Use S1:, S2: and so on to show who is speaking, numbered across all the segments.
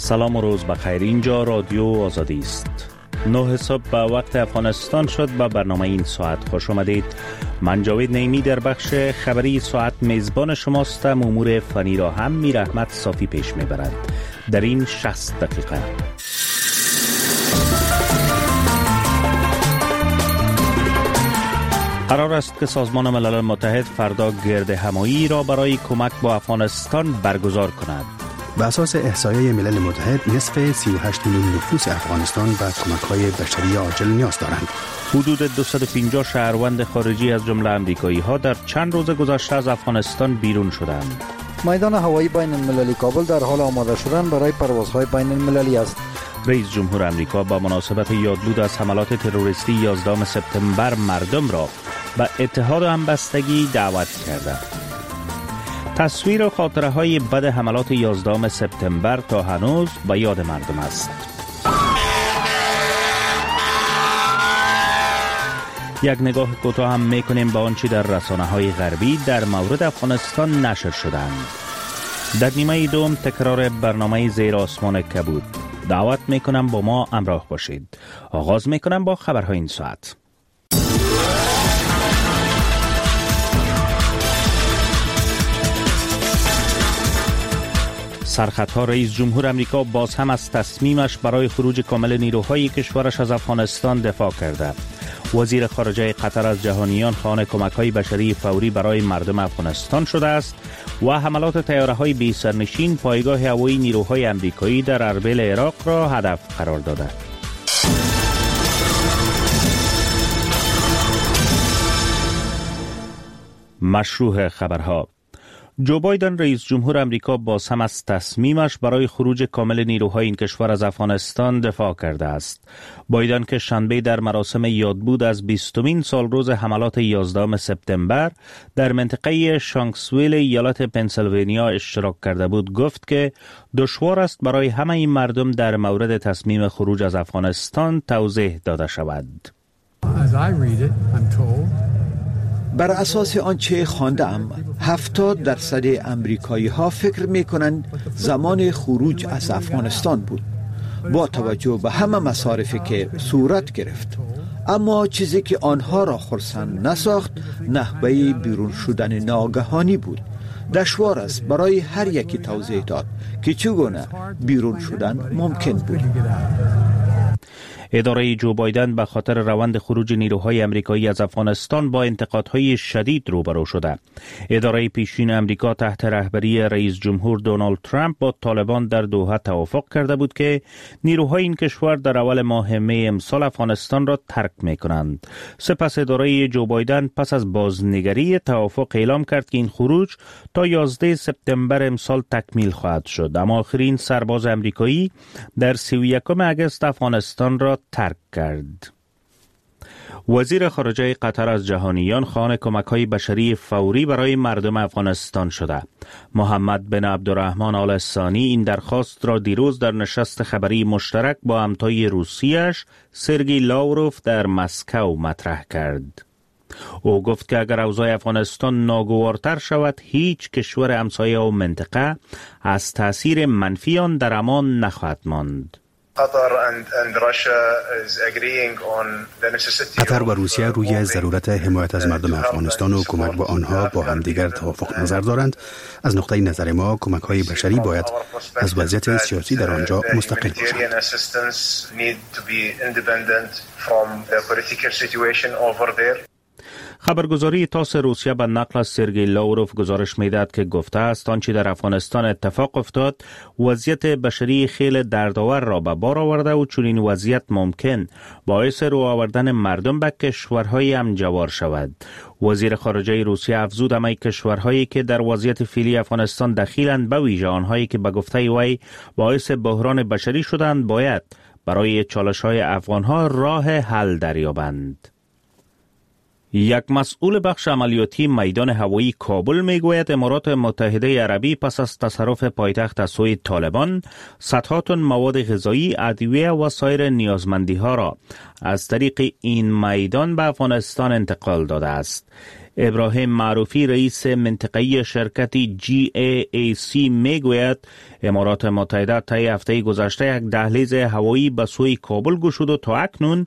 S1: سلام و روز بخیر. اینجا رادیو آزادی است. 9 صبح به وقت افغانستان شد. به برنامه این ساعت خوش آمدید. من جاوید نیمی در بخش خبری ساعت میزبان شماستم. امور فنی را هم میر احمد صافی پیش میبرد در این 60 دقیقه. قرار است که سازمان ملل متحد فردا گرد همایی را برای کمک با افغانستان برگزار کند.
S2: به اساس احصایه ملل متحد نصف 38 میلیون نفوس افغانستان به کمک‌های بشری عاجل نیاز دارند.
S1: حدود 250 شهروند خارجی از جمله امریکایی‌ها در چند روز گذشته از افغانستان بیرون شدند.
S3: میدان هوایی بین المللی کابل در حال آماده شدن برای پروازهای بین المللی است.
S1: رئیس جمهور آمریکا با مناسبت یادبود از حملات تروریستی 11 سپتامبر مردم را به اتحاد و همبستگی دعوت کرده. تصویر و خاطره های بد حملات 11 سپتامبر تا هنوز به یاد مردم است. یک نگاه کوتاه هم میکنیم به آنچه در رسانه‌های غربی در مورد افغانستان نشر شدند. در نیمه دوم تکرار برنامه زیر آسمان کبود. دعوت میکنم با ما همراه باشید. آغاز میکنم با خبرهای این ساعت. سرخطها. رئیس جمهور آمریکا باز هم از تصمیمش برای خروج کامل نیروهای کشورش از افغانستان دفاع کرده. وزیر خارجه قطر از جهانیان خواهان کمک‌های بشری فوری برای مردم افغانستان شده است و حملات طیاره‌های بی سرنشین پایگاه هوایی نیروهای آمریکایی در اربیل عراق را هدف قرار داده. مشروع خبرها. جو بایدن رئیس جمهور آمریکا باز هم از تصمیمش برای خروج کامل نیروهای این کشور از افغانستان دفاع کرده است. بایدن که شنبه در مراسم یادبود از 20مین سالروز حملات 11 سپتامبر در منطقه شانکسویل ایالت پنسیلوانیا اشتراک کرده بود، گفت که دشوار است برای همه این مردم در مورد تصمیم خروج از افغانستان توضیح داده شود.
S4: بر اساس آنچه خواندم 70% امریکایی ها فکر می کنند زمان خروج از افغانستان بود با توجه به همه مصارفی که صورت گرفت. اما چیزی که آنها را خرسند نساخت نحوه بیرون شدن ناگهانی بود. دشوار است برای هر یکی توضیح داد که چگونه بیرون شدن ممکن بود.
S1: اداره جو بایدن به خاطر روند خروج نیروهای آمریکایی از افغانستان با انتقادهای شدید روبرو شده. اداره پیشین آمریکا تحت رهبری رئیس جمهور دونالد ترامپ با طالبان در دوحه توافق کرده بود که نیروهای این کشور در اول ماه می امسال افغانستان را ترک می‌کنند. سپس اداره جو بایدن پس از بازنگری توافق اعلام کرد که این خروج تا 11 سپتامبر امسال تکمیل خواهد شد. اما آخرین سرباز آمریکایی در 31 اگست افغانستان را ترک کرد. وزیر خارجه قطر از جهانیان خواهان کمک‌های بشری فوری برای مردم افغانستان شده. محمد بن عبدالرحمن آل ثانی این درخواست را دیروز در نشست خبری مشترک با همتای روسیش سرگئی لاوروف در مسکو مطرح کرد. او گفت که اگر اوضاع افغانستان ناگوارتر شود، هیچ کشور همسایه و منطقه از تأثیر منفی آن در امان نخواهد ماند.
S2: قطر و روسیه روی ضرورت حمایت از مردم افغانستان و کمک به آنها با همدیگر توافق نظر دارند. از نقطه نظر ما کمک‌های بشری باید از وضعیت سیاسی در آنجا مستقل باشند.
S1: خبرگزاری تاس روسیه به نقل از سرگئی لاوروف گزارش می‌دهد که گفته است آنچه در افغانستان اتفاق افتاد وضعیت بشری خیلی دردآور را به بار آورده و چنین وضعیت ممکن باعث رو آوردن مردم به کشورهای همجوار شود. وزیر خارجه روسیه افزود همه کشورهایی که در وضعیت فعلی افغانستان دخیلند، به ویژه آنهایی که به گفته وی باعث بحران بشری شدند، باید برای چالش‌های افغان‌ها راه حل دریابند. یک مسئول بخش عملیاتی میدان هوایی کابل میگوید امارات متحده عربی پس از تصرف پایتخت از سوی طالبان صدها تن مواد غذایی، ادویه و سایر نیازمندی ها را از طریق این میدان به افغانستان انتقال داده است. ابراهیم معروفی رئیس منطقه‌ای شرکت GAAC میگوید امارات متحده طی هفته گذشته یک دهلیز هوایی به سوی کابل گشود و تا اکنون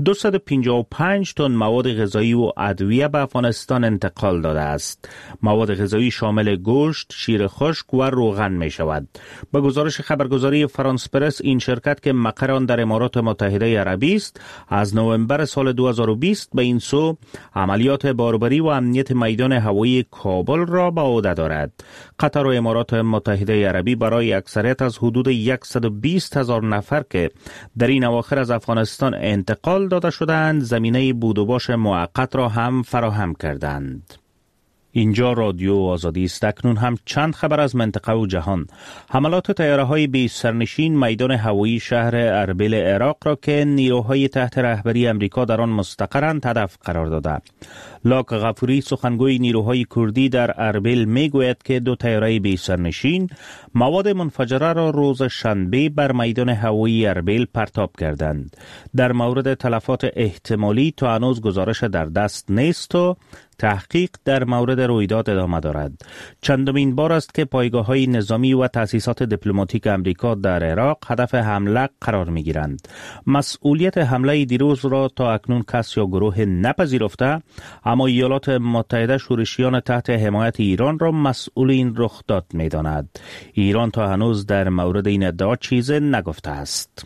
S1: 255 تن مواد غذایی و ادویه به افغانستان انتقال داده است. مواد غذایی شامل گوشت، شیر خشک و روغن می شود. به گزارش خبرگزاری فرانس پرس، این شرکت که مقر آن در امارات متحده عربی است، از نوامبر سال 2020 به این سو عملیات باربری و امنیت میدان هوایی کابل را به عهده دارد. قطر و امارات متحده عربی برای اکثریت از حدود 120,000 نفر که در این اواخر از افغانستان انتقال داده شدند، زمینه بود و باش موقت را هم فراهم کردند. اینجا رادیو آزادی است. اکنون هم چند خبر از منطقه و جهان. حملات طیاره‌های بی سرنشین میدان هوایی شهر اربیل عراق را که نیروهای تحت رهبری امریکا در آن مستقرند هدف قرار داده. لاک غفوری سخنگوی نیروهای کردی در اربیل میگوید که 2 طیاره بی سرنشین مواد منفجره را روز شنبه بر میدان هوایی اربیل پرتاب کردند. در مورد تلفات احتمالی تا هنوز گزارش در دست نیست و تحقیق در مورد رویداد ادامه دارد. چندمین بار است که پایگاه‌های نظامی و تأسیسات دیپلماتیک امریکا در عراق هدف حمله قرار می‌گیرند. مسئولیت حمله دیروز را تا اکنون کس یا گروه نپذیرفته، اما ایالات متحده شورشیان تحت حمایت ایران را مسئول این رخداد می‌داند. ایران تا هنوز در مورد این ادعا چیزی نگفته است.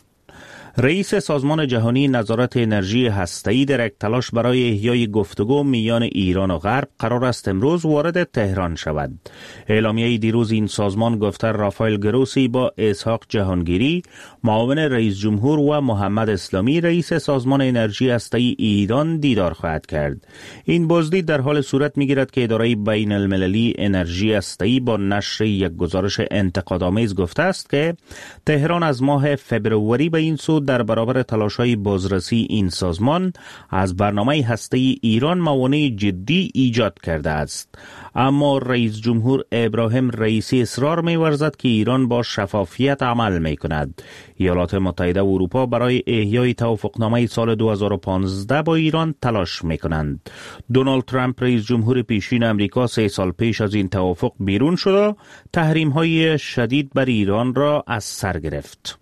S1: رئیس سازمان جهانی نظارت انرژی هسته‌ای در یک تلاش برای احیای گفتگو میان ایران و غرب قرار است امروز وارد تهران شود. اعلامیه دیروز این سازمان گفته رافائل گروسی با اسحاق جهانگیری معاون رئیس جمهور و محمد اسلامی رئیس سازمان انرژی هسته‌ای ایران دیدار خواهد کرد. این بازدید در حال صورت می‌گیرد که اداره بین المللی انرژی هسته‌ای با نشر یک گزارش انتقادآمیز گفته است که تهران از ماه فبروری به این سو در برابر تلاش‌های بازرسی این سازمان از برنامه هسته‌ای ایران موانع جدی ایجاد کرده است. اما رئیس جمهور ابراهیم رئیسی اصرار می‌ورزد که ایران با شفافیت عمل می‌کند. ایالات متحده و اروپا برای احیای توافقنامه سال 2015 با ایران تلاش می‌کنند. دونالد ترامپ رئیس جمهور پیشین امریکا 3 سال پیش از این توافق بیرون شد و تحریم‌های شدید بر ایران را از سر گرفت.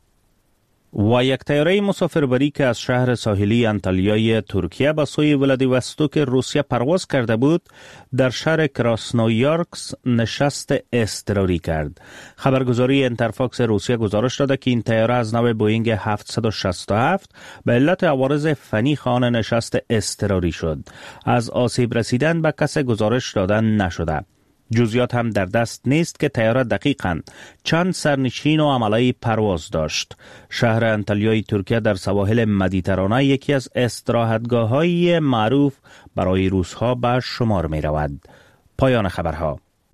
S1: و یک طیاره مسافربری که از شهر ساحلی انتالیای ترکیه به سوی ولادیوستوک روسیه پرواز کرده بود در شهر کراسنویارسک نشست اضطراری کرد. خبرگزاری انترفاکس روسیه گزارش داده که این طیاره از نوع بوئینگ 767 به علت عوارض فنی خانه نشست اضطراری شد. از آسیب رسیدن به کس گزارش دادن نشده. جزئیات هم در دست نیست که طیاره دقیقاً چند سرنشین و عمله پرواز داشت. شهر انتالیای ترکیه در سواحل مدیترانه یکی از استراحتگاه‌های معروف برای روس‌ها به شمار می‌رود. پایان خبرها.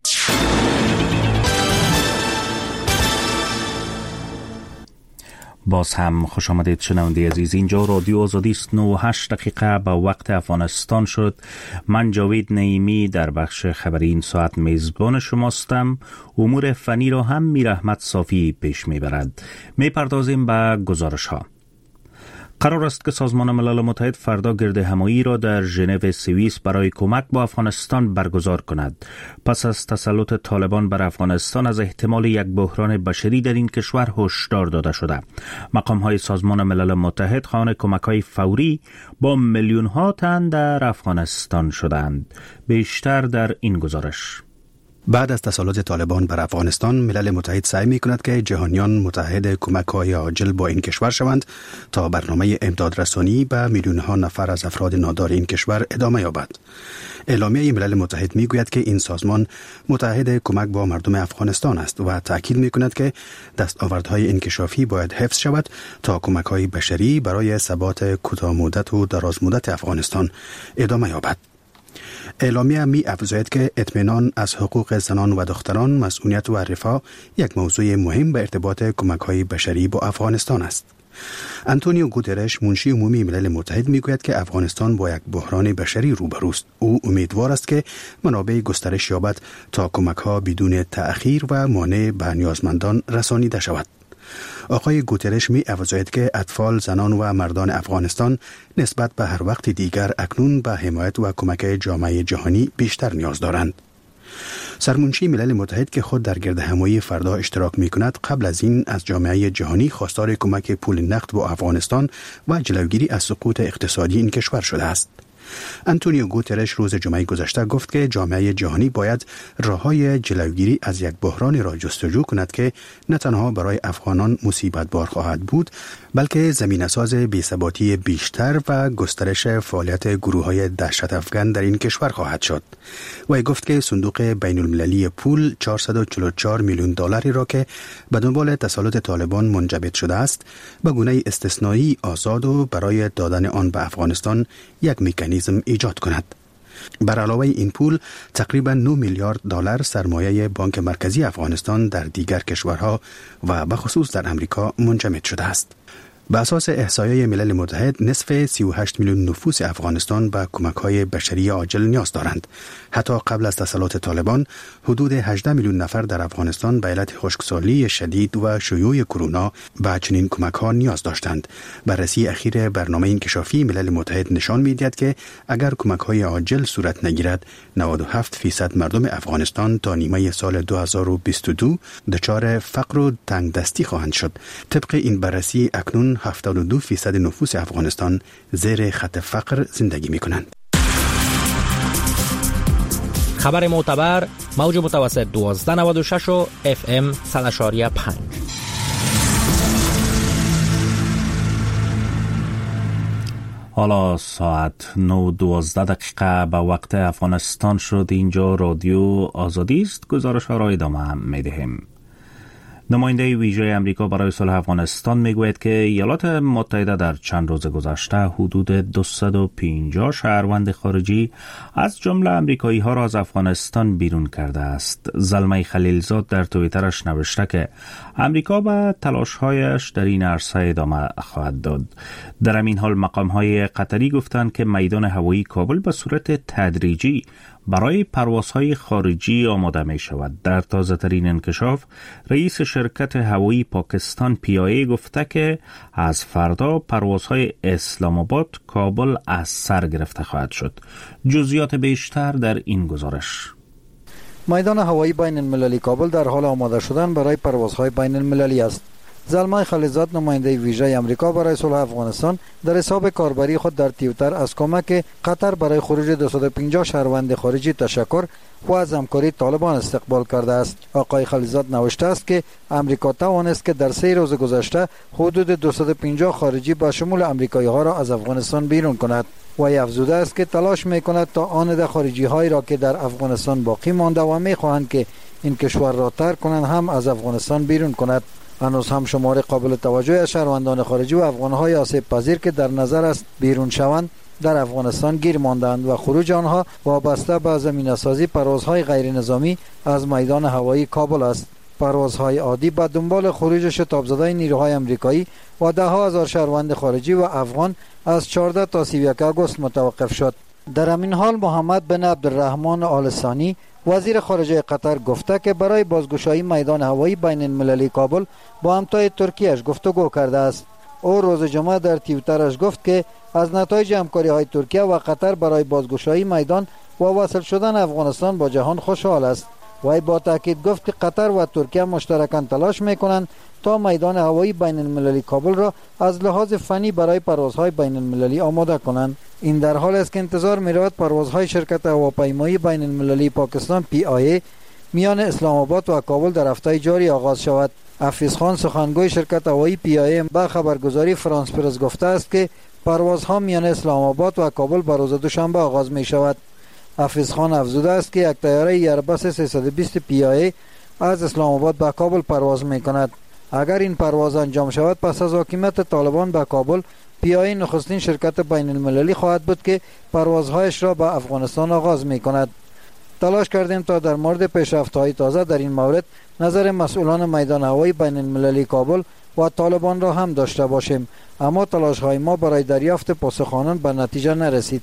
S1: باز هم خوش آمدید شنونده عزیز. اینجا رادیو آزادی است. 9:08 دقیقه به وقت افغانستان شد. من جاوید نعیمی در بخش خبری این ساعت میزبان شماستم. امور فنی را هم میر احمد صافی پیش میبرد. میپردازیم به گزارش ها. قرار است که سازمان ملل متحد فردا گرد همایی را در ژنو سوئیس برای کمک با افغانستان برگزار کند. پس از تسلط طالبان بر افغانستان از احتمال یک بحران بشری در این کشور هشدار داده شده. مقام‌های سازمان ملل متحد خواهان کمک‌های فوری با میلیون‌ها تن در افغانستان شدند. بیشتر در این گزارش.
S2: بعد از تسلط طالبان بر افغانستان، ملل متحد سعی می‌کند که جهانیان متحد کمک‌های عاجل با این کشور شوند تا برنامه امدادرسانی به میلیون‌ها نفر از افراد نادار این کشور ادامه یابد. اعلامیه ملل متحد میگوید که این سازمان متحد کمک با مردم افغانستان است و تاکید می‌کند که دستاوردهای انکشافی باید حفظ شود تا کمک‌های بشری برای ثبات کوتاه‌مدت و درازمدت افغانستان ادامه یابد. اعلامیه می افزاید که اطمینان از حقوق زنان و دختران، مسئولیت و رفاه یک موضوع مهم به ارتباط کمک‌های بشری با افغانستان است. آنتونیو گوترش، منشی عمومی ملل متحد، میگوید که افغانستان با یک بحران بشری روبروست. او امیدوار است که منابع گسترش یابد تا کمک‌ها بدون تأخیر و مانع به نیازمندان رسانیده شود. آقای گوترش می افزاید که اطفال، زنان و مردان افغانستان نسبت به هر وقت دیگر اکنون به حمایت و کمک جامعه جهانی بیشتر نیاز دارند. سرمنشی ملل متحد که خود در گردهمایی فردا اشتراک می کند قبل از این از جامعه جهانی خواستار کمک پول نقد به افغانستان و جلوگیری از سقوط اقتصادی این کشور شده است. انتونیو گوترش روز جمعه گذشته گفت که جامعه جهانی باید راه‌های جلوگیری از یک بحران را جستجو کند که نه تنها برای افغانان مصیبت بار خواهد بود، بلکه زمینه‌ساز بی‌ثباتی بیشتر و گسترش فعالیت گروه‌های دهشت افکن در این کشور خواهد شد. و گفت که صندوق بین‌المللی پول 444 میلیون دلاری را که به دنبال تسلط طالبان منجبت شده است، به گونه استثنایی آزاد و برای دادن آن به افغانستان یک مکانیزم ایجاد کند. بر علاوه این پول تقریبا 9 میلیارد دلار سرمایه بانک مرکزی افغانستان در دیگر کشورها و به خصوص در امریکا منجمد شده است. به اساس احصایه ملل متحد نصف 38 میلیون نفوس افغانستان به کمک‌های بشری عاجل نیاز دارند. حتی قبل از تسلط طالبان حدود 18 میلیون نفر در افغانستان به علت خشکسالی شدید و شیوع کرونا به چنین کمک‌ها نیاز داشتند. بررسی اخیر برنامه انکشافی ملل متحد نشان می‌دهد که اگر کمک‌های عاجل صورت نگیرد 97% مردم افغانستان تا نیمه سال 2022 دچار فقر و تنگدستی خواهند شد. طبق این بررسی اکنون 72% نفوس افغانستان زیر خط فقر زندگی می کنند.
S5: خبر معتبر موج متوسط 1296 و FM 100.5.
S1: حالا ساعت 9:12 به وقت افغانستان شد. اینجا رادیو آزادی است. گزارش ها را ادامه می دهیم. نماینده ویژه امریکا برای صلح افغانستان میگوید که ایالات متحده در چند روز گذشته حدود 250 شهروند خارجی از جمله امریکایی ها را از افغانستان بیرون کرده است. زلمه خلیلزاد در توییترش نوشته که امریکا به تلاش‌هایش در این عرصه ادامه خواهد داد. در همین حال مقام‌های قطری گفتند که میدان هوایی کابل به صورت تدریجی برای پروازهای خارجی آماده می شود. در تازه ترین انکشاف رئیس شرکت هوایی پاکستان PIA گفته که از فردا پروازهای اسلام آباد کابل از سر گرفته خواهد شد. جزئیات بیشتر در این گزارش.
S3: میدان هوایی بین المللی کابل در حال آماده شدن برای پروازهای بین المللی است. زلمه خلیلزاد نماینده ویژه امریکا برای صلح افغانستان در حساب کاربری خود در توییتر از کمک قطر برای خروج 250 شهروند خارجی تشکر و از همکاری طالبان استقبال کرده است. آقای خلیلزاد نوشته است که امریکا توانست که در 3 روز گذشته حدود 250 خارجی با شمول امریکایی ها را از افغانستان بیرون کند. و افزوده است که تلاش میکند تا آن خارجی هایی را که در افغانستان باقی مانده و میخواهند که این کشور را ترک کنند هم از افغانستان بیرون کند. هنوز هم شمار قابل توجهی از شهروندان خارجی و افغان‌های آسیب پذیر که در نظر است بیرون شوند در افغانستان گیر ماندند و خروج آنها وابسته به زمینه‌سازی پروازهای غیر نظامی از میدان هوایی کابل است. پروازهای عادی به دنبال خروج شتاب زده نیروهای آمریکایی و ده‌ها هزار شهروند خارجی و افغان از 14 تا 31 آگوست متوقف شد. در همین حال محمد بن عبدالرحمن آل ثانی وزیر خارجه قطر گفته که برای بازگشایی میدان هوایی بین المللی کابل با همتای ترکیه‌اش گفتگو کرده است. او روز جمعه در توییترش گفت که از نتایج همکاری‌های ترکیه و قطر برای بازگشایی میدان و وصل شدن افغانستان با جهان خوشحال است. وی با تاکید گفت که قطر و ترکیه مشترکاً تلاش می‌کنند تا میدان هوایی بین المللی کابل را از لحاظ فنی برای پروازهای بین المللی آماده کنند. این در حال است که انتظار می‌رود پروازهای شرکت هواپیمایی بین المللی پاکستان PIA میان اسلام آباد و کابل در هفته جاری آغاز شود. حفیظ خان سخنگوی شرکت هوایی PIA به خبرگزاری فرانس پرس گفته است که پروازها میان اسلام آباد و کابل به روز دوشنبه آغاز می شود. حفیظ خان افزوده است که یک طیاره ایرباس 320 PIA از اسلام آباد به کابل پرواز می کند. اگر این پرواز انجام شود پس از حاکمیت طالبان به کابل، PIA نخستین شرکت بین المللی خواهد بود که پروازهایش را به افغانستان آغاز می کند. تلاش کردیم تا در مورد پیشرفت‌های تازه در این مورد نظر مسئولان میدان هوایی بین المللی کابل و طالبان را هم داشته باشیم، اما تلاش‌های ما برای دریافت پاسخ‌آنان به نتیجه نرسید.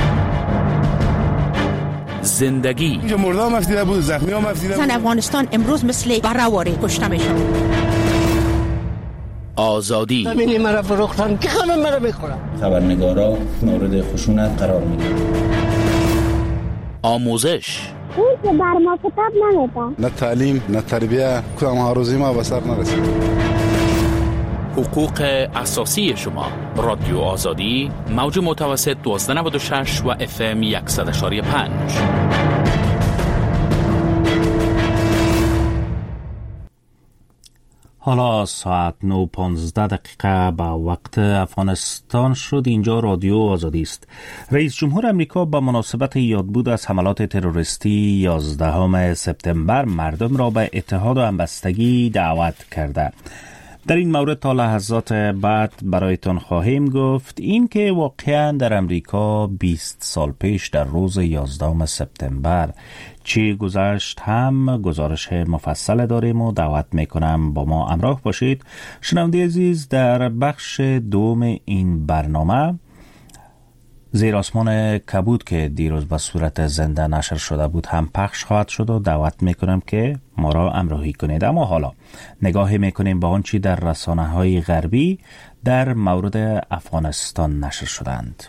S6: زندگی
S7: مردم مفیده بود، زخمی ها مفیده بود.
S8: افغانستان امروز مثل بره‌واره کشته میشد.
S6: آزادی.
S7: زمینی مرا فروختن که همه مرا میخورن.
S1: خبرنگارا مورد خشونت قرار میگیرن.
S6: آموزش.
S8: اون که بر ما کتاب نمیدن.
S9: نه تعلیم نه تربیه، کدام آرزوی ما به سر نرسید.
S6: حقوق اساسی شما. رادیو آزادی، موج متوسط 1296 و FM 100.5.
S1: حالا ساعت 9:15 به وقت افغانستان شد. اینجا رادیو آزادی است. رئیس جمهور امریکا به مناسبت یادبود از حملات تروریستی 11 سپتامبر مردم را به اتحاد و همبستگی دعوت کرده. در این مورد تا لحظات بعد برایتان خواهیم گفت این که واقعا در امریکا 20 سال پیش در روز 11 سپتامبر چی گذشت هم گزارش مفصل داریم و دعوت میکنم با ما همراه باشید. شنونده عزیز، در بخش دوم این برنامه زیر آسمان کبود که دیروز به صورت زنده نشر شده بود هم پخش خواهد شد و دعوت میکنم که ما را همراهی کنید. اما حالا نگاهی میکنیم به آنچه در رسانه‌های غربی در مورد افغانستان نشر شدند.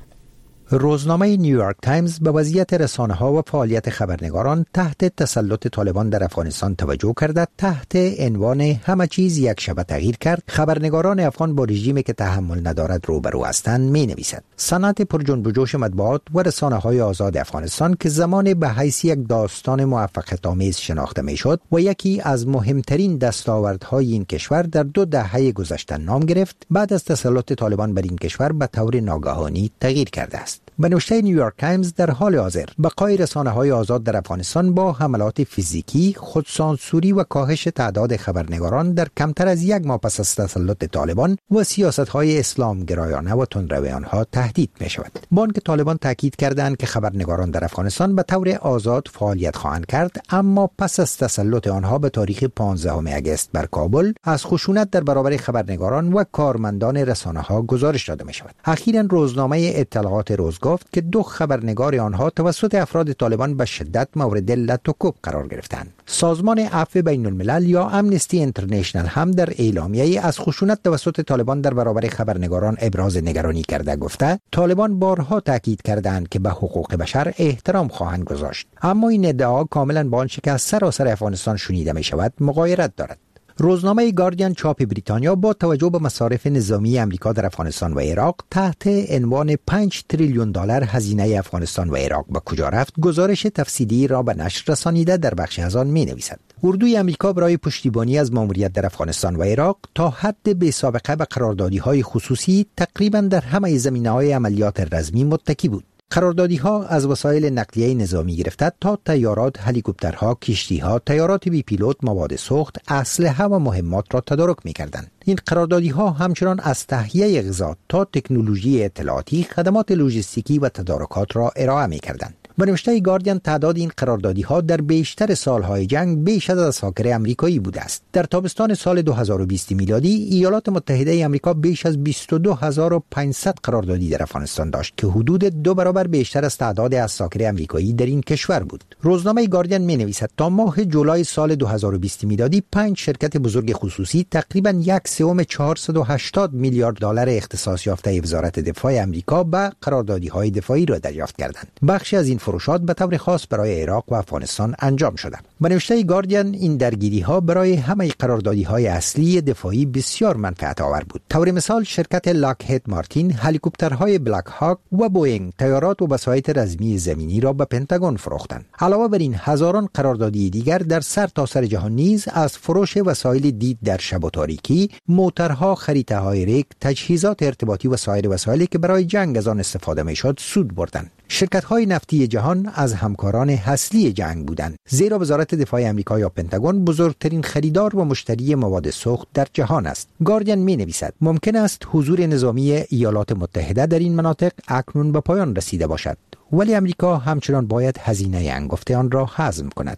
S10: روزنامه نیویورک تایمز به وضعیت رسانه‌ها و فعالیت خبرنگاران تحت تسلط طالبان در افغانستان توجه کرده. تحت عنوان همه چیز یک شب تغییر کرد، خبرنگاران افغان با رژیمی که تحمل ندارد روبرو هستند می‌نویسد. صنعت پر جنب و جوش مطبوعات و رسانه‌های آزاد افغانستان که زمان به حیث یک داستان موفقیت‌آمیز شناخته می‌شد و یکی از مهمترین دستاوردهای این کشور در 2 دهه گذشته نام گرفت، بعد از تسلط طالبان بر این کشور به طور ناگهانی تغییر کرده است. به نوشته نیویورک تایمز در حال حاضر بقای رسانه‌های آزاد در افغانستان با حملات فیزیکی، خودسانسوری و کاهش تعداد خبرنگاران در کمتر از 1 ماه پس از تسلط طالبان و سیاست‌های اسلامگرایانه و تندرویانها تهدید می‌شود. بانک طالبان تاکید کردند که خبرنگاران در افغانستان به طور آزاد فعالیت خواهند کرد، اما پس از تسلط آنها به تاریخ 15 آگوست بر کابل از خشونت در برابر خبرنگاران و کارمندان رسانه‌ها گزارش داده می‌شود. اخیراً روزنامه اطلاعات روز گفت که 2 خبرنگار آنها توسط افراد طالبان به شدت مورد لطوکوب قرار گرفتند. سازمان عفو بین الملل یا امنستی اینترنشنال هم در اعلامیه‌ای از خشونت توسط طالبان در برابر خبرنگاران ابراز نگرانی کرده گفته طالبان بارها تاکید کردند که به حقوق بشر احترام خواهند گذاشت، اما این ادعا کاملا با آنچه که از سراسر افغانستان شنیده می شود مغایرت دارد. روزنامه گاردین چاپ بریتانیا با توجه به مصارف نظامی امریکا در افغانستان و عراق تحت عنوان 5 تریلیون دلار هزینه افغانستان و عراق به کجا رفت گزارش تفصیلی را به نشر رسانیده. در بخش از آن می نویسد اردوی امریکا برای پشتیبانی از ماموریت در افغانستان و عراق تا حد بی سابقه به قراردادی‌های خصوصی تقریبا در همه زمینه‌های عملیات رزمی متکی بود. قراردادی‌ها از وسایل نقلیه نظامی گرفته تا تیارات، هلیکوپترها، کشتی‌ها، تیارات بی پیلوت، مواد سوخت، اسلحه و مهمات را تدارک می‌کردند. این قراردادی‌ها همچنان از تهیه غذا تا تکنولوژی اطلاعاتی، خدمات لوجستیکی و تدارکات را ارائه می‌کردند. به نوشته گاردین تعداد این قراردادی‌ها در بیشتر سالهای جنگ بیش از اساکر آمریکایی بوده است. در تابستان سال 2020 میلادی ایالات متحده آمریکا بیش از 22500 قراردادی در افغانستان داشت که حدود 2 برابر بیشتر از تعداد اساکر آمریکایی در این کشور بود. روزنامه گاردین می‌نویسد تا ماه جولای سال 2020 میلادی 5 شرکت بزرگ خصوصی تقریباً 1/3 480 میلیارد دلار اختصاص یافته وزارت دفاع آمریکا به قراردادی‌های دفاعی را دریافت کردند. بخشی از این فروشات به طور خاص برای عراق و افغانستان انجام شده. به نوشته گاردین این درگیری‌ها برای همه قراردادی‌های اصلی دفاعی بسیار منفعت آور بود. طور مثال شرکت لاکهید مارتین هلیکوپترهای بلک هاک و بوئینگ تیارات و وسایط رزمی زمینی را به پنتاگون فروختند. علاوه بر این هزاران قراردادی دیگر در سرتاسر جهان نیز از فروش وسایل دید در شب و تاریکی، موترها، خریطه‌های ریگ، تجهیزات ارتباطی و سایر وسایلی که برای جنگ از آن استفاده می‌شد سود بردند. شرکت‌های نفتی جهان از همکاران اصلی جنگ بودند، زیرا وزارت دفاع آمریکا یا پنتاگون بزرگترین خریدار و مشتری مواد سوخت در جهان است. گاردین می‌نویسد ممکن است حضور نظامی ایالات متحده در این مناطق اکنون به پایان رسیده باشد، ولی آمریکا همچنان باید هزینه انگفته آن را هضم کند.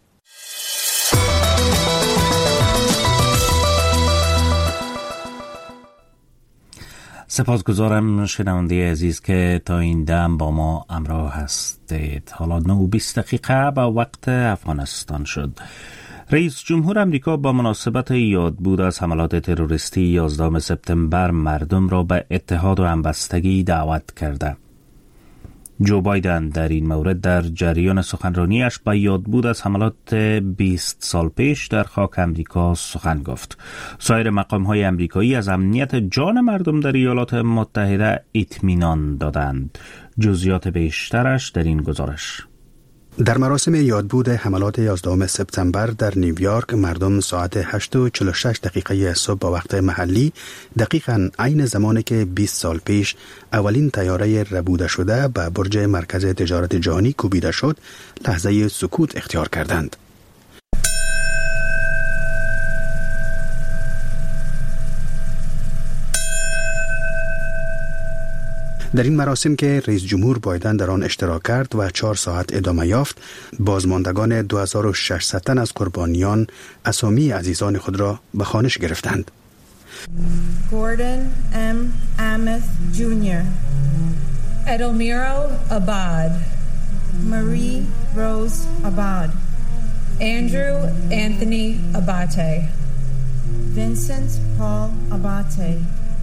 S1: سپاسگزارم شنونده عزیز که تا این دم با ما همراه هستید. حالا 9:20 به وقت افغانستان شد. رئیس جمهور امریکا با مناسبت یادبود از حملات تروریستی 11 سپتامبر مردم را به اتحاد و همبستگی دعوت کرده. جو بایدن در این مورد در جریان سخنرانیش به یادبود از حملات 20 سال پیش در خاک امریکا سخن گفت. سایر مقام‌های امریکایی از امنیت جان مردم در ایالات متحده اطمینان دادند. جزئیات بیشترش در این گزارش.
S2: در مراسم یادبود حملات 11 سپتامبر در نیویورک مردم ساعت 8:46 صبح با وقت محلی، دقیقاً عین زمانی که 20 سال پیش اولین طیاره ربوده شده به برج مرکز تجارت جهانی کوبیده شد، لحظه سکوت اختیار کردند. در این مراسم که رئیس جمهور بایدن در آن اشتراک کرد و 4 ساعت ادامه یافت، بازماندگان 2600 تن از قربانیان اسامی عزیزان خود را به خوانش گرفتند.
S11: Gordon M. Amos Jr. Edelmiro Abad, Marie Rose Abad, Andrew Anthony Abate, Vincent Paul Abate,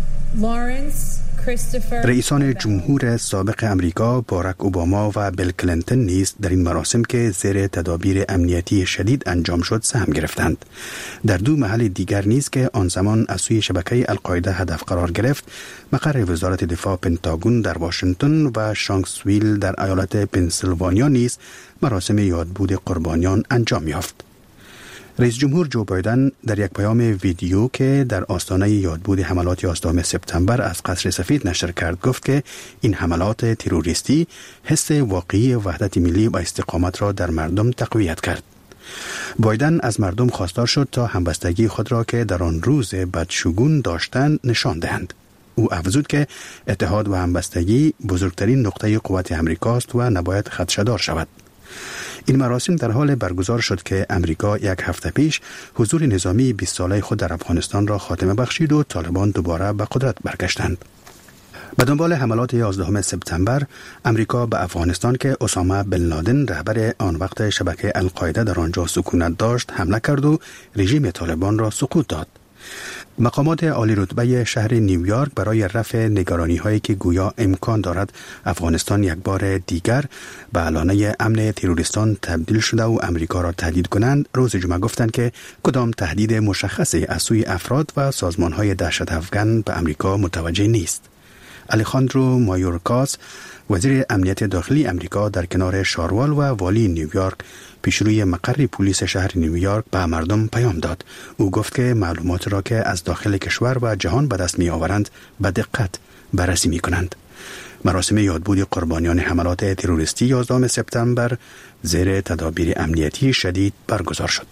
S11: Lawrence
S2: رئیسان جمهور سابق امریکا باراک اوباما و بیل کلینتون نیز در این مراسم که زیر تدابیر امنیتی شدید انجام شد سهم گرفتند. در 2 محل دیگر نیز که آن زمان از سوی شبکه القاعده هدف قرار گرفت، مقر وزارت دفاع پنتاگون در واشنگتن و شانکسویل در ایالت پنسیلوانیا نیز مراسم یادبود قربانیان انجام یافت. رئیس جمهور جو بایدن در یک پیام ویدیو که در آستانه یادبود حملات 11 سپتامبر از قصر سفید نشر کرد گفت که این حملات تروریستی حس واقعی وحدت ملی و استقامت را در مردم تقویت کرد. بایدن از مردم خواستار شد تا همبستگی خود را که در آن روز بدشگون داشتند نشان دهند. او افزود که اتحاد و همبستگی بزرگترین نقطه قوت امریکاست و نباید خدشه‌دار شود. این مراسم در حال برگزار شد که امریکا 1 هفته پیش حضور نظامی 20 ساله خود در افغانستان را خاتمه بخشید و طالبان دوباره به قدرت برگشتند. به دنبال حملات 11 سپتامبر، امریکا به افغانستان که اسامه بن لادن رهبر آن وقت شبکه القاعده در آنجا سکونت داشت حمله کرد و رژیم طالبان را سقوط داد. مقامات عالی رتبه شهر نیویورک برای رفع نگرانی هایی که گویا امکان دارد افغانستان یک بار دیگر به علانه امن تروریستان تبدیل شده و امریکا را تهدید کنند، روز جمعه گفتند که کدام تهدید مشخصی از سوی افراد و سازمان های دهشت افغان به امریکا متوجه نیست. الیخاندرو مایورکاس، وزیر امنیت داخلی امریکا، در کنار شاروال و والی نیویورک پیشروی مقر پلیس شهر نیویورک به مردم پیام داد. او گفت که معلومات را که از داخل کشور و جهان به دست می آورند به دقت بررسی می کنند. مراسم یادبود قربانیان حملات تروریستی 11 سپتامبر زیر تدابیر امنیتی شدید برگزار شد.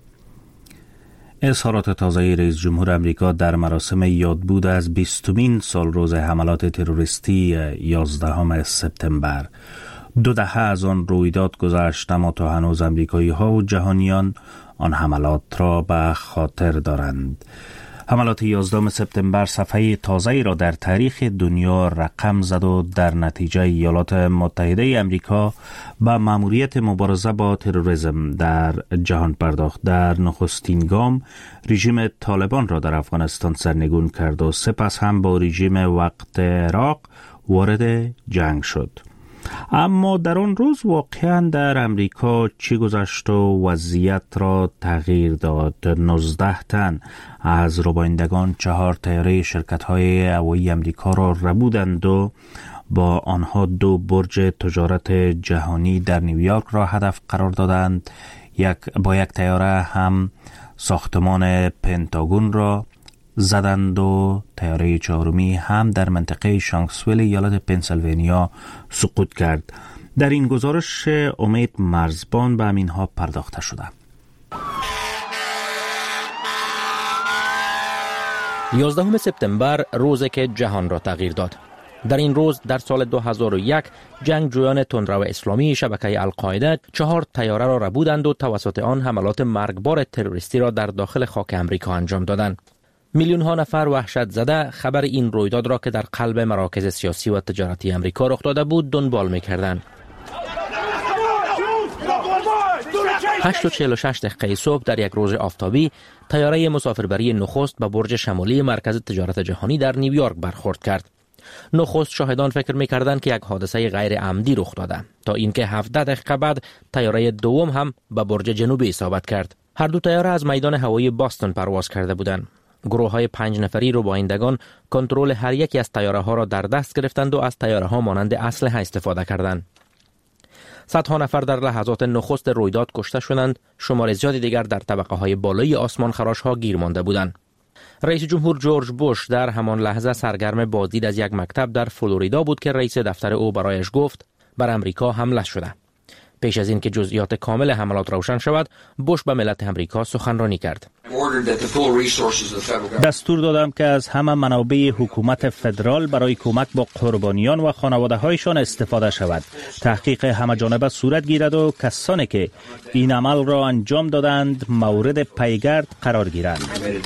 S1: اظهارات تازه رئیس جمهور امریکا در مراسم یادبود از 20مین سالروز حملات تروریستی 11 سپتامبر. 2 دهه از آن رویداد گذشت، اما تا هنوز امریکایی ها و جهانیان آن حملات را به خاطر دارند. حملات 11 سپتامبر صفحه تازه‌ای را در تاریخ دنیا رقم زد و در نتیجه ایالات متحده امریکا به مأموریت مبارزه با تروریسم در جهان پرداخت. در نخستین گام رژیم طالبان را در افغانستان سرنگون کرد و سپس هم با رژیم وقت عراق وارد جنگ شد. اما در آن روز واقعا در امریکا چی گذشت و وضعیت را تغییر داد؟ 19 تن از ربایندگان 4 طیاره شرکت‌های هوایی امریکا را ربودند و با آنها 2 برج تجارت جهانی در نیویورک را هدف قرار دادند. با یک طیاره هم ساختمان پنتاگون را زدند و طیاره 4می هم در منطقه شانکسویل ایالت پنسیلوانیا سقوط کرد. در این گزارش امید مرزبان به همینها پرداخته شده.
S5: 11 سپتامبر روزی که جهان را تغییر داد. در این روز در سال 2001 جنگجویان تندرو اسلامی شبکه القاعده 4 طیاره را ربودند و توسط آن حملات مرگبار تروریستی را در داخل خاک امریکا انجام دادند. میلیون ها نفر وحشت زده خبر این رویداد را که در قلب مراکز سیاسی و تجارتی امریکا رخ داده بود دنبال می‌کردند. 8:46 صبح در یک روز آفتابی طیاره مسافربری نخست به برج شمالی مرکز تجارت جهانی در نیویورک برخورد کرد. نخست شاهدان فکر می‌کردند که یک حادثه غیر عمدی رخ داده تا اینکه 17 دقیقه بعد طیاره دوم هم به برج جنوبی اصابت کرد. هر دو طیاره از میدان هوایی باستون پرواز کرده بودند. گروه‌های 5 نفری ربایندگان کنترل هر یکی از طیاره‌ها را در دست گرفتند و از طیاره‌ها مانند اسلحه استفاده کردند. صدها نفر در لحظات نخست رویداد کشته شدند، شمار زیادی دیگر در طبقه‌های بالای آسمان خراش‌ها گیر مانده بودند. رئیس جمهور جورج بوش در همان لحظه سرگرم بازدید از یک مکتب در فلوریدا بود که رئیس دفتر او برایش گفت بر امریکا حمله شده. پیش از اینکه جزئیات کامل حملات روشن شود، بوش به ملت امریکا سخنرانی کرد.
S1: دستور دادم که از همه منابع حکومت فدرال برای کمک با قربانیان و خانواده‌هایشان استفاده شود. تحقیق همه‌جانبه صورت گیرد و کسانی که این عمل را انجام دادند مورد پیگرد قرار گیرند.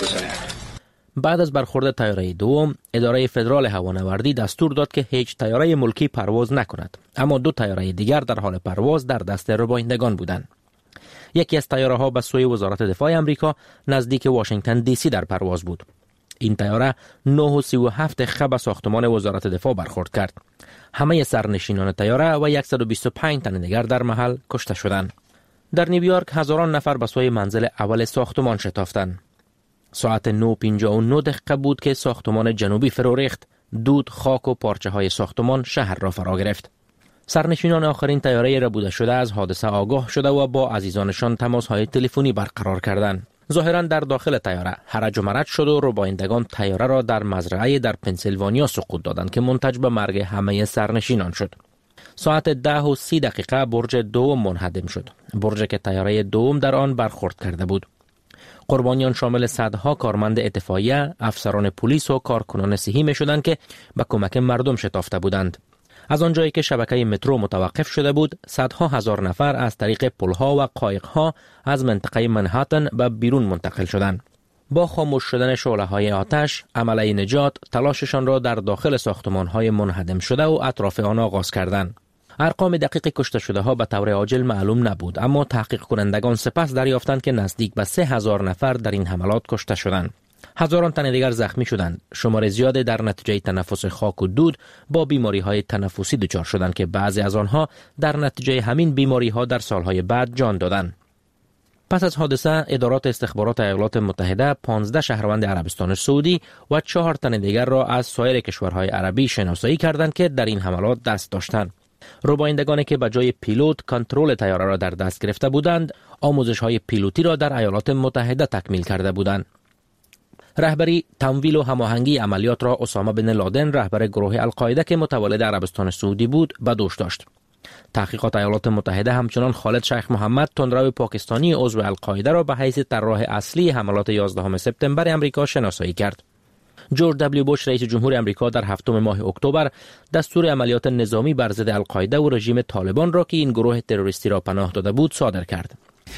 S5: بعد از برخورد طیاره دوم، اداره فدرال هوانوردی دستور داد که هیچ طیاره ملکی پرواز نکند، اما 2 طیاره دیگر در حال پرواز در دست ربایندگان بودند. یکی از طیاره‌ها به سوی وزارت دفاع آمریکا نزدیک واشنگتن دی سی در پرواز بود. این طیاره 9:37 دقیقه به ساختمان وزارت دفاع برخورد کرد. همه سرنشینان طیاره و 125 تن دیگر در محل کشته شدند. در نیویورک هزاران نفر به سوی منزل اول ساختمان شتافتند. ساعت 9:59 دقیقه بود که ساختمان جنوبی فرو ریخت. دود، خاک و پارچه های ساختمان شهر را فرا گرفت. سرنشینان آخرین طیاره ربوده شده از حادثه آگاه شده و با عزیزانشان تماس های تلفنی برقرار کردند. ظاهرا در داخل طیاره هرج و مرج شد و ربایندگان طیاره را در مزرعه در پنسیلوانیا سقوط دادند که منتج به مرگ همه سرنشینان شد. ساعت 10:30 دقیقه برج دوم منهدم شد. برجی که طیاره دوم در آن برخورد کرده بود. قربانیان شامل صدها کارمند اطفائیه، افسران پلیس و کارکنان صحی می شدند که به کمک مردم شتافته بودند. از آنجایی که شبکه مترو متوقف شده بود، صدها هزار نفر از طریق پلها و قایقها از منطقه منهاتن به بیرون منتقل شدند. با خاموش شدن شعله‌های آتش، عمله نجات تلاششان را در داخل ساختمان‌های منهدم شده و اطراف آن آغاز کردند. ارقام دقیق کشته شده ها به طور عاجل معلوم نبود، اما تحقیق کنندگان سپس دریافتند که نزدیک به 3000 نفر در این حملات کشته شدند. هزاران تن دیگر زخمی شدند. شمار زیادی در نتیجه تنفس خاک و دود با بیماری های تنفسی دچار شدند که بعضی از آنها در نتیجه همین بیماری ها در سالهای بعد جان دادند. پس از حادثه، ادارات استخبارات ایالات متحده 15 شهروند عربستان سعودی و 4 تن دیگر را از سایر کشورهای عربی شناسایی کردند که در این حملات دست داشتند. ربایندگانی که به جای پیلوت کنترل طیاره را در دست گرفته بودند، آموزش‌های پیلوتی را در ایالات متحده تکمیل کرده بودند. رهبری، تمویل و هماهنگی عملیات را اسامه بن لادن، رهبر گروه القاعده که متولد عربستان سعودی بود، به دوش داشت. تحقیقات ایالات متحده همچنان خالد شیخ محمد، تندرو پاکستانی عضو القاعده را به حیث طراح اصلی حملات 11 سپتامبر امریکا شناسایی کرد. جورج دبلیو بوش رئیس جمهور امریکا در 7 ماه اکتبر دستور عملیات نظامی بر ضد القاعده و رژیم طالبان را که این گروه تروریستی را پناه داده بود صادر کرد.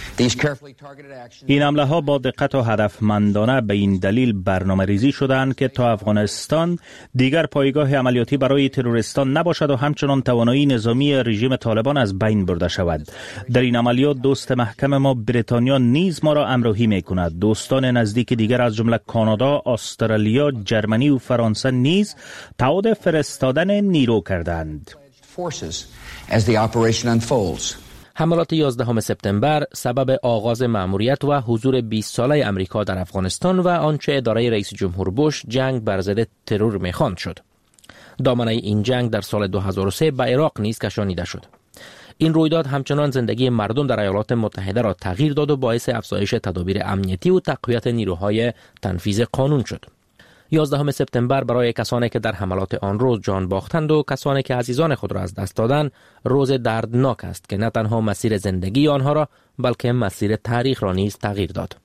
S1: این حمله ها با دقت و هدفمندانه به این دلیل برنامه ریزی شدند که تا افغانستان دیگر پایگاه عملیاتی برای تروریستان نباشد و همچنان توانایی نظامی رژیم طالبان از بین برده شود. در این عملیات دوست محکم ما بریتانیا نیز ما را همراهی می کند. دوستان نزدیک دیگر از جمله کانادا، استرالیا، جرمنی و فرانسه نیز تعهد فرستادن نیرو کردند.
S5: حملات 11 سپتامبر سبب آغاز مأموریت و حضور 20 ساله امریکا در افغانستان و آنچه اداره رئیس جمهور بوش جنگ بر ضد ترور می‌خواند شد. دامنه این جنگ در سال 2003 به عراق نیز کشانیده شد. این رویداد همچنان زندگی مردم در ایالات متحده را تغییر داد و باعث افزایش تدابیر امنیتی و تقویت نیروهای تنفیذ قانون شد. 11 سپتامبر برای کسانی که در حملات آن روز جان باختند و کسانی که عزیزان خود را از دست دادند روز دردناک است که نه تنها مسیر زندگی آنها را بلکه مسیر تاریخ را نیز تغییر داد.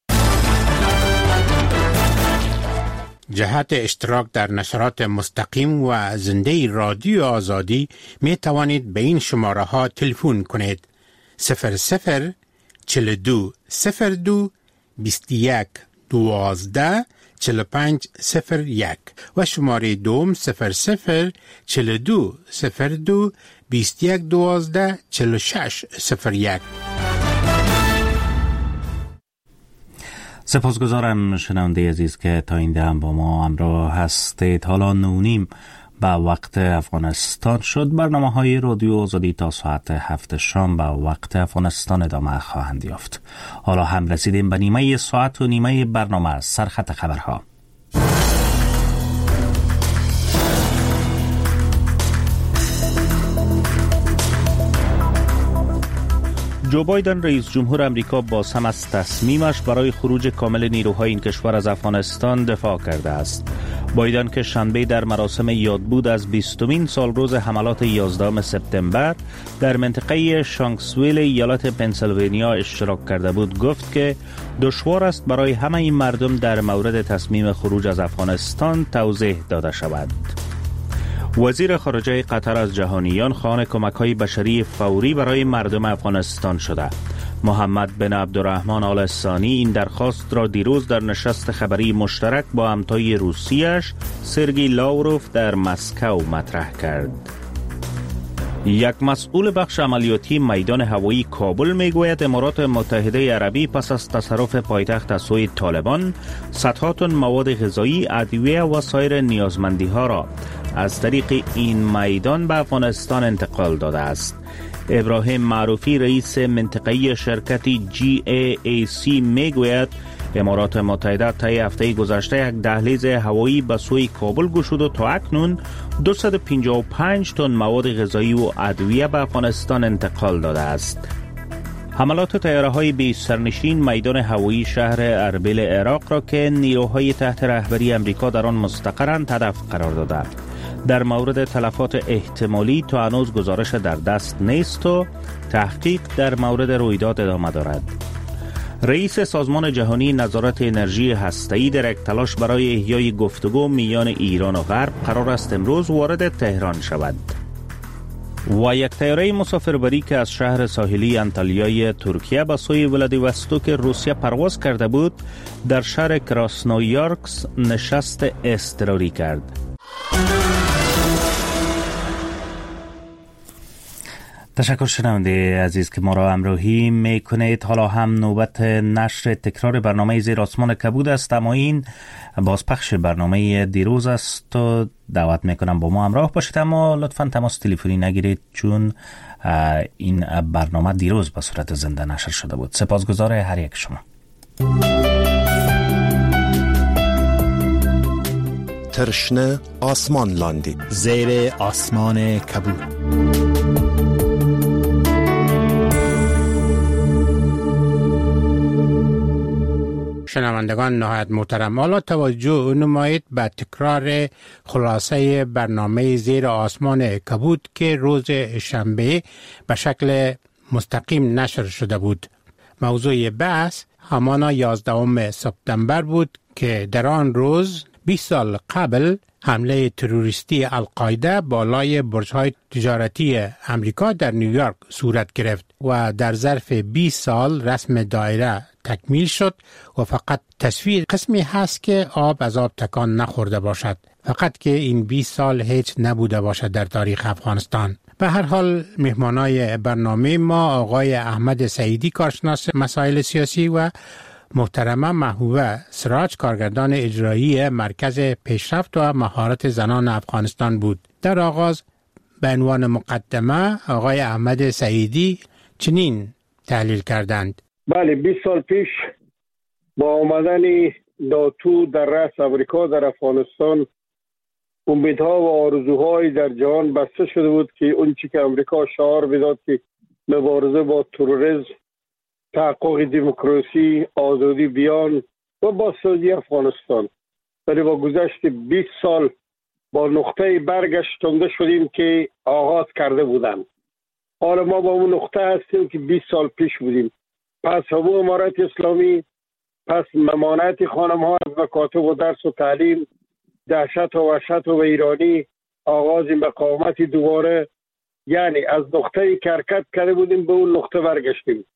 S12: جهت اشتراک در نشرات مستقیم و زنده رادیو آزادی می توانید به این شماره ها تلفن کنید: 00 42 02 21 12 4501 و شماره دوم 00 42 02 21 12 4601.
S1: سپاسگزارم شنونده عزیز که تا این دم با ما همراه هستید. حالا 9:30 به وقت افغانستان شد. برنامه‌های رادیو آزادی تا ساعت 7 شام به وقت افغانستان ادامه خواهند یافت. حالا هم رسیدیم به نیمه ساعت و نیمه برنامه سرخط خبرها. جو بایدن رئیس جمهور امریکا باز هم از تصمیمش برای خروج کامل نیروهای این کشور از افغانستان دفاع کرده است. بایدن که شنبه در مراسم یادبود از 20مین سالروز حملات 11 سپتامبر در منطقه شانکسویل ایالت پنسیلوانیا اشتراک کرده بود، گفت که دشوار است برای همه این مردم در مورد تصمیم خروج از افغانستان توضیح داده شود. وزیر خارجه قطر از جهانیان خواهان کمک‌های بشری فوری برای مردم افغانستان شده. محمد بن عبدالرحمن آل ثانی این درخواست را دیروز در نشست خبری مشترک با همتای روسیش سرگئی لاوروف در مسکو مطرح کرد. یک مسئول بخش عملیاتی میدان هوایی کابل میگوید امارات متحده عربی پس از تصرف پایتخت از سوی طالبان صدها تن مواد غذایی، ادویه و سایر نیازمندی ها را از طریق این میدان به افغانستان انتقال داده است. ابراهیم معروفی رئیس منطقه‌ای شرکت GAAC میگوید امارات متحده طی هفته گذشته یک دهلیز هوایی به سوی کابل گشود و تا اکنون 255 تن مواد غذایی و ادویه به افغانستان انتقال داده است. حملات طیاره‌های بی سرنشین میدان هوایی شهر اربیل عراق را که نیروهای تحت رهبری امریکا در آن مستقرند هدف قرار داده. در مورد تلفات احتمالی تا هنوز گزارش در دست نیست و تحقیق در مورد رویداد ادامه دارد. رئیس سازمان جهانی نظارت انرژی هسته‌ای در یک تلاش برای احیای گفتگو میان ایران و غرب قرار است امروز وارد تهران شود. و یک طیاره مسافربری که از شهر ساحلی انتالیای ترکیه به سوی ولادیوستوک روسیه پرواز کرده بود در شهر کراسنویارسک نشست اضطراری کرد. تشکر شنونده عزیز که ما را همراهی میکنید. حالا هم نوبت نشر تکرار برنامه زیر آسمان کبود است، اما این بازپخش برنامه دیروز است و دعوت میکنم با ما همراه باشید، اما لطفاً تماس تلفنی نگیرید چون این برنامه دیروز به صورت زنده نشر شده بود. سپاسگزار هر یک شما.
S13: ترشنه آسمان لاندی زیر آسمان کبود.
S12: شنوندگان نهایت محترم، حالا توجه نمایید به تکرار خلاصه برنامه زیر آسمان کبود که روز شنبه به شکل مستقیم نشر شده بود. موضوع بحث همان 11 سپتامبر بود که در آن روز 20 سال قبل حمله تروریستی القاعده بالای برج‌های تجارتی امریکا در نیویورک صورت گرفت و در ظرف 20 سال رسم دایره تکمیل شد و فقط تصویر قسمی هست که آب از آب تکان نخورده باشد، فقط که این 20 سال هیچ نبوده باشد در تاریخ افغانستان. به هر حال مهمانای برنامه ما آقای احمد سعیدی کارشناس مسائل سیاسی و محترمه محبوبه سراج کارگردان اجرایی مرکز پیشرفت و مهارت زنان افغانستان بود. در آغاز به عنوان مقدمه آقای احمد سعیدی چنین تحلیل کردند:
S14: بله، 20 سال پیش با آمدن ناتو در رأس امریکا در افغانستان امیدها و آرزوهای در جهان بسته شده بود که اون چی که امریکا شعار میداد که مبارزه با تروریسم، تحقق دموکراسی، آزادی بیان و بازسازی افغانستان، ولی با گذشت 20 سال با نقطه برگشت تونده شدیم که آغاز کرده بودند. حالا ما با اون نقطه هستیم که 20 سال پیش بودیم. پس حقوق امارت اسلامی، پس ممانعت خانم ها از مکاتب و درس و تعلیم، دهشت و وحشت و ایرانی، آغاز مقاومت دوباره، یعنی از نقطه حرکت کرده بودیم به اون نقطه برگشتیم.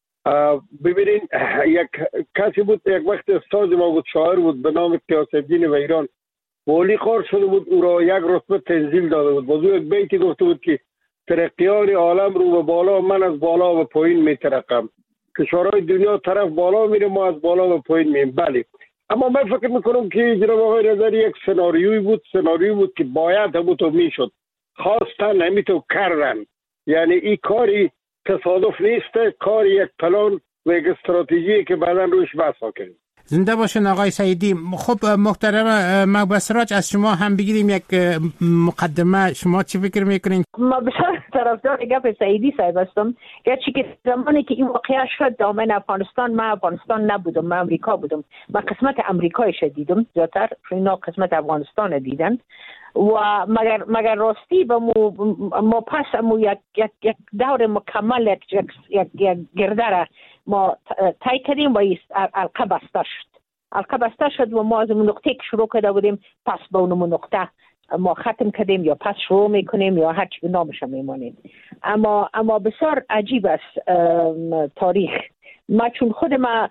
S14: ببینین، یک کسی بود یک وقت استاد ما بود، شاعر بود به نام غیاث‌الدین و ایران، ولی خار شده بود، او را یک رتبه تنزیل داده بود. باز یک بیتی گفته بود که ترقیان عالم رو به بالا، من از بالا به پایین می ترقم. کشورهای دنیا طرف بالا میره، ما از بالا به پایین میریم. بله، اما من فکر میکنم که جناب آقای نظری یک سناریویی بود که باید همونطور میشد، خواستن همیتو کردن. یعنی این کاری تصادف نیست، کاری یک پلان و یک استراتژی که بعدا روش بحث کنیم.
S12: زنده باشین آقای سعیدی. خب محترم محبوب سراج، از شما هم بگیریم یک مقدمه. شما چی فکر میکنین؟
S15: ما بسیار طرفدار گپ سعیدی صاحب هستم. گرچه که زمانی که این واقعه شد دامن افغانستان، من افغانستان نبودم، من امریکا بودم. من قسمت امریکایش دیدم زیادتر، اینا قسمت افغانستان دیدن. و مگر راستی به ما پس یک دور مکمل یک گردره ما تای کردیم و القه بسته شد و ما از اون نقطه که شروع کرده بودیم پس به اون نقطه ما ختم کردیم یا پس شروع میکنیم یا هر چی نامش میمانیم. اما بسیار عجیب است تاریخ. ما چون خود ما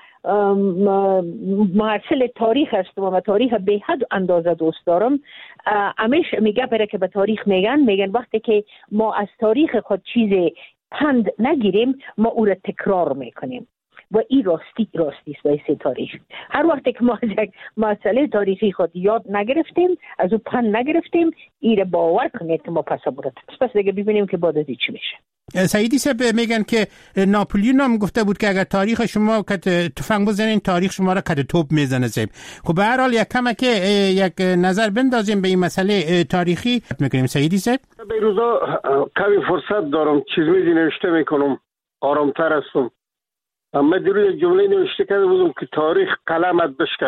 S15: محصل تاریخ هستم و تاریخ به حد اندازه دوست دارم، همیشه میگه برای که به تاریخ میگن وقتی که ما از تاریخ خود چیز پند نگیریم ما او را تکرار میکنیم و این راستی است به تاریخ. هر وقت که ما یک مسئله تاریخی خود یاد نگرفتیم، از او پند نگرفتیم، این را باور کنید که ما پس دیگه ببینیم که بعد از چی میشه.
S12: سعیدی صاحب میگن که ناپلیون هم گفته بود که اگر تاریخ شما کت تفنگ بزنین تاریخ شما را کت توپ میزنه. خب به هر حال یک کمک یک نظر بندازیم به این مسئله تاریخی میکنیم. سعیدی صاحب
S14: به روزا کمی فرصت دارم، چیز نوشته میکنم، آرامتر هستم. اما دیروز یک جمله نوشته کرده بودم که تاریخ قلمت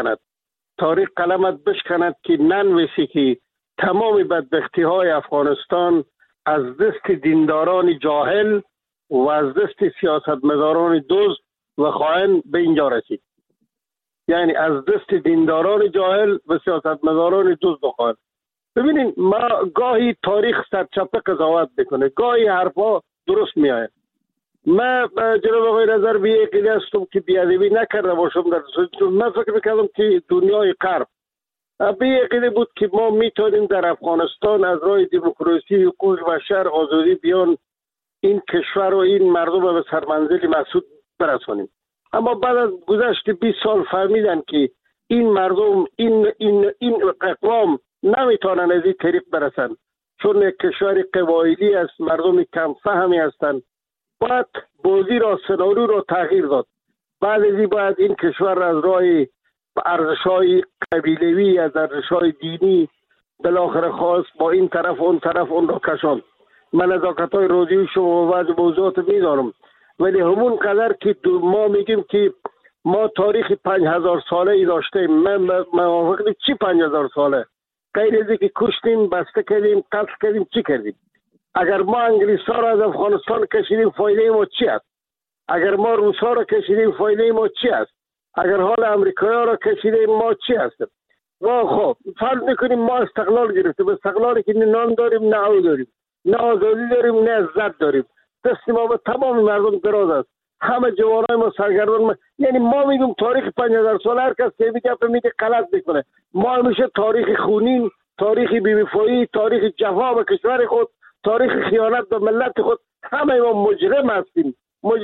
S14: بشکند که ننویسی که تمام بدبختی های افغانستان از دست دینداران جاهل و از دست سیاستمداران دزد و خائن به اینجا رسید. یعنی از دست دینداران جاهل و سیاستمداران دزد و خائن. ببینید، ما گاهی تاریخ سرچپه قضاوت میکنه، گاهی حرفا درست میآید. من جناب آقای نظر به یک عقیده هستم که بیادبی نکرده باشم در چون من فکر میکردم که دنیای غرب به یک عقیده بود که ما میتونیم در افغانستان از راه دموکراسی، حقوق بشر، آزادی بیان این کشور و این مردم به سرمنزل مقصود برسانیم. اما بعد از گذشت 20 سال فهمیدن که این مردم این اقوام نمیتونن از این طریق برسن، چون یک کشور قبایلی است، مردم کم فهمی هستند. باید بازی را، سناریو را تغییر داد. بعد از این باید این کشور از راه ارزش‌های قبیلوی، از ارزش‌های دینی بالاخره خواست با این طرف اون را کشاند. من نزاکت‌های رادیویی شما و بعض موضوعات میدانم، ولی همون قدر که ما میگیم که ما تاریخ 5000 ساله ای داشتیم. من موافقم. چی 5000 ساله؟ غیر از اینکه کشتیم، بسته کردیم، قتل کردیم، چی کردیم؟ اگر ما انگلیس‌ها را از افغانستان کشیدیم فایده ما چی است؟ اگر ما روس‌ها را کشیدیم فایده ما چی است؟ اگر حال امریکایی‌ها را کشیدیم ما چی هستیم؟ ما خب فرض میکنیم ما استقلال گرفتیم، استقلالی که نه نان داریم، نه آب داریم، نه آزادی داریم، نه عزت داریم. دست ما به تمام مردم دراز است. همه جوانای ما سرگردان یعنی ما میگیم تاریخ 5000 ساله، هر کس که میگه غلط میکنه. ما همیشه تاریخ خونین، تاریخ بی‌وفایی، تاریخ جفا به کشور خود، تاریخ خیانت به ملت خود، همه ما مجرم هستیم.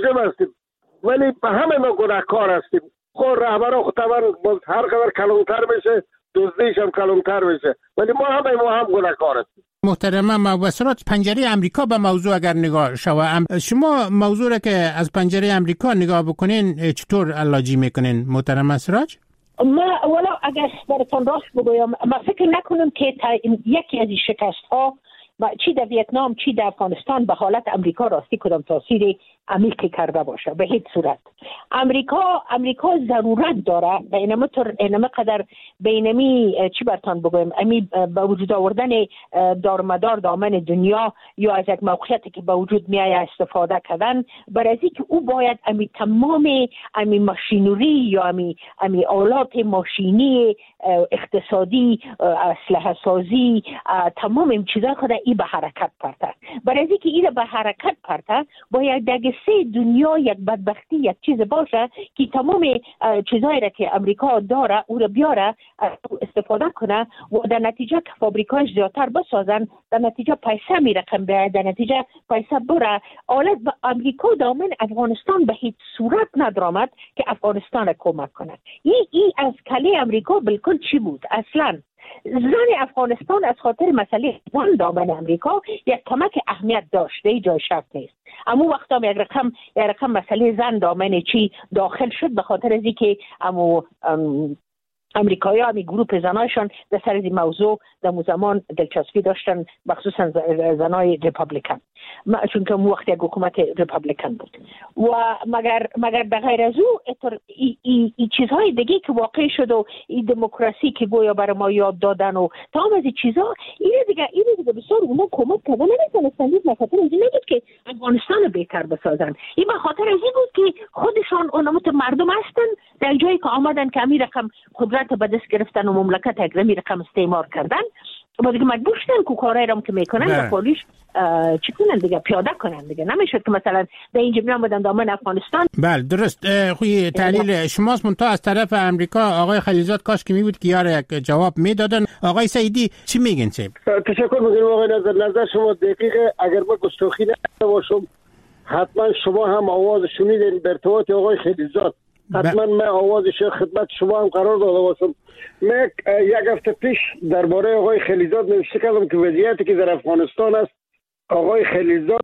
S14: ولی به همه ما گناهکار هستیم. خود رهبر خود هر قدر کلانتر بشه، دزدیش هم کلانتر بشه، ولی ما هم گناهکار هستیم.
S12: محترم محبوب سراج، پنجره امریکا به موضوع اگر نگاه شود، شما موضوع را که از پنجره امریکا نگاه بکنین چطور علاجی میکنین محترم سراج؟
S15: ما ولی اگر براتون راست بگویم، ما فکر نکنم که یکی از این شکست ها چی در ویتنام چی در افغانستان به حالت امریکا راستی کدام تاثیر عمیقی کرده باشه. به هیچ صورت امریکا ضرورت داره اینما قدر بینمی چی برتان بگویم امی به وجود آوردن دارمدار دامن دنیا یا از یک موقعیتی که به وجود میایه استفاده کردن، برای اینکه او باید تمام ماشینری یا امی آلات ماشینی، اقتصادی، اسلحه سازی، تمام این چیزا خود ای به حرکت پرته. برای اینکه این به حرکت پرته باید در سه دنیا یک بدبختی یک چیز باز باشه که تمام چیزایی را که امریکا داره او را بیاره استفاده کنه و در نتیجه که فابریکاش زیادتر بسازن، در نتیجه پیسه می رقم بیاره، در نتیجه پیسه بره. حالا امریکا دامن افغانستان به هیچ صورت ندرامد که افغانستان را کمک کنه. این از کله امریکا بالکل چی بود اصلا؟ زن افغانستان از خاطر مسئله وان دامن امریکا یک کمک اهمیت داشته، جای شک نیست. اما وقتا یک رقم مسئله زن دامن چی داخل شد به خاطر از اینکه امریکایی‌ها همی گروه زنایشان در سر این موضوع در زمان دلچسپی داشتن، مخصوصا زنای ریپابلیکن، چون که وقت یک حکومت ریپابلیکن بود. و مگر به غیر از او این چیزهای دیگه که واقع شد و این دموکراسی که گویا برای ما یاد دادن و تمام از این چیزها، این دیگه بسیار اونا کمک کردن نمیتونستن. به خاطر از این نبود که افغانستان بهتر بسازن، این به خاطر از این بود که خودشان اونمت مردم هستن در جایی که آمدن که امیر رقم قدرت به دست گرفتن و مملکت اگرمی رقم استعمار کردن و دیگه مجبور شدن که کارهای را که میکنن و پولیس چی کنن دیگه، پیاده کنن دیگه. نمیشد که مثلا در اینجا بیان بدن دامن افغانستان.
S12: بله درست. خوی تحلیل شماست. منتها از طرف امریکا آقای خلیزاد کاش که میبود که یار یک جواب میدادن. آقای سعیدی چی میگن؟
S14: تشکر میکنم آقای نظر شما دقیقه. اگر ما گستاخی نکرده باشم حتما شما هم آواز شنیدین به ارتباط آقای خلیزاد، حتما من آوازش خدمت شما هم قرار داده باشم. من یک هفته پیش درباره آقای خلیزاد نوشته کردم که وضعیتی که در افغانستان است آقای خلیزاد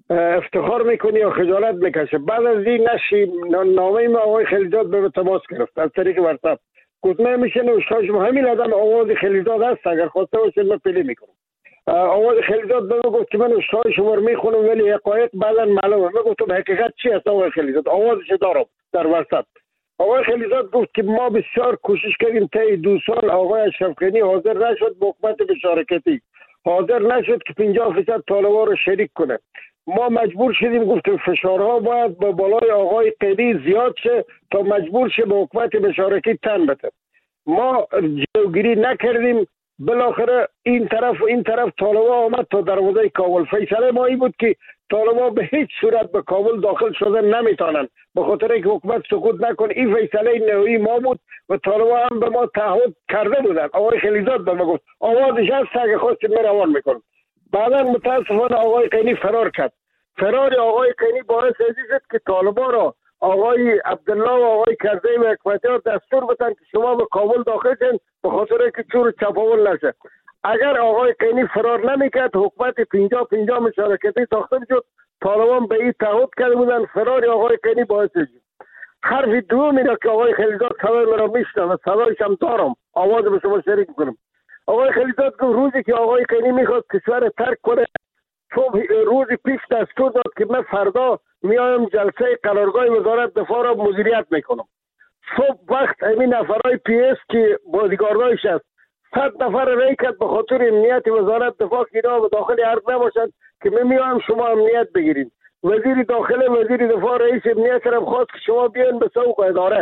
S14: افتخار میکنه یا خجالت میکشه. بعد از این نشی نامه ما آقای خلیزاد به تماس گرفت از طریق واتساپ، گفت من میشه نوشته شما همین آدم آواز خلیزاد هست، اگر خواسته باشید من پلی میکنم. آواز خلیزاد به من گفت که من نوشته شما رو میخونم ولی حقایق بعدا معلومه. من گفتم حقیقت چی است آقای خلیزاد؟ آوازش دارم در واتساپ. آقای خلیزاد گفت که ما بسیار کوشش کردیم طی 2 سال آقای اشرف غنی حاضر نشد به حکومت مشارکتی، حاضر نشد که 50% طالبان رو شریک کنه. ما مجبور شدیم، گفتیم فشارها باید به بالای آقای غنی زیاد شه تا مجبور شه به حکومت مشارکتی تن بده. ما جلوگیری نکردیم، بالاخره این طرف طالبان آمد تا دروازه کابل. فیصله ما این بود که طالبان به هیچ صورت به کابل داخل شدن نمیتونن به خاطر اینکه حکومت سقوط نکنه. این فیصله نهایی ما بود و طالبان هم به ما تعهد کرده بودن. آقای خلیزاد به ما گفت آوازش هست اگه خواستید من روان میکنم. بعدا متاسفانه آقای غنی فرار کرد. فرار آقای غنی باعث شد که طالبان را آقای عبدالله و آقای کرزی و حکومتی‌ها دستور بدن که شما به کابل داخل شین به خاطر اینکه چور چپاول نشه. اگر آقای غنی فرار نمیکرد حکومت 50-50 مشارکتی ساخته میشد. طالبان به این تعهد کرده بودن. فرار آقای غنی باعث شد. حرف دومی را که آقای خلیزاد صدای مرا میشنوه، صدایش هم دارم، آواز به شما شریک میکنم. آقای خلیزاد گفت روزی که آقای غنی میخواد کشور ترک کنه، روزی پیش دستور داد که من فردا میایم جلسه قرارگاه وزارت دفاع را مدیریت میکنم. صبح وقت همین نفرای پی اس که بازیگاردارش است 100 نفر رای کرد به خاطر امنیت وزارت دفاع که اینا به داخل ارض نباشند که من میایم شما امنیت بگیرید. وزیر داخل وزیر دفاع رئیس امنیت را خواست که شما بیاین به سوق اداره.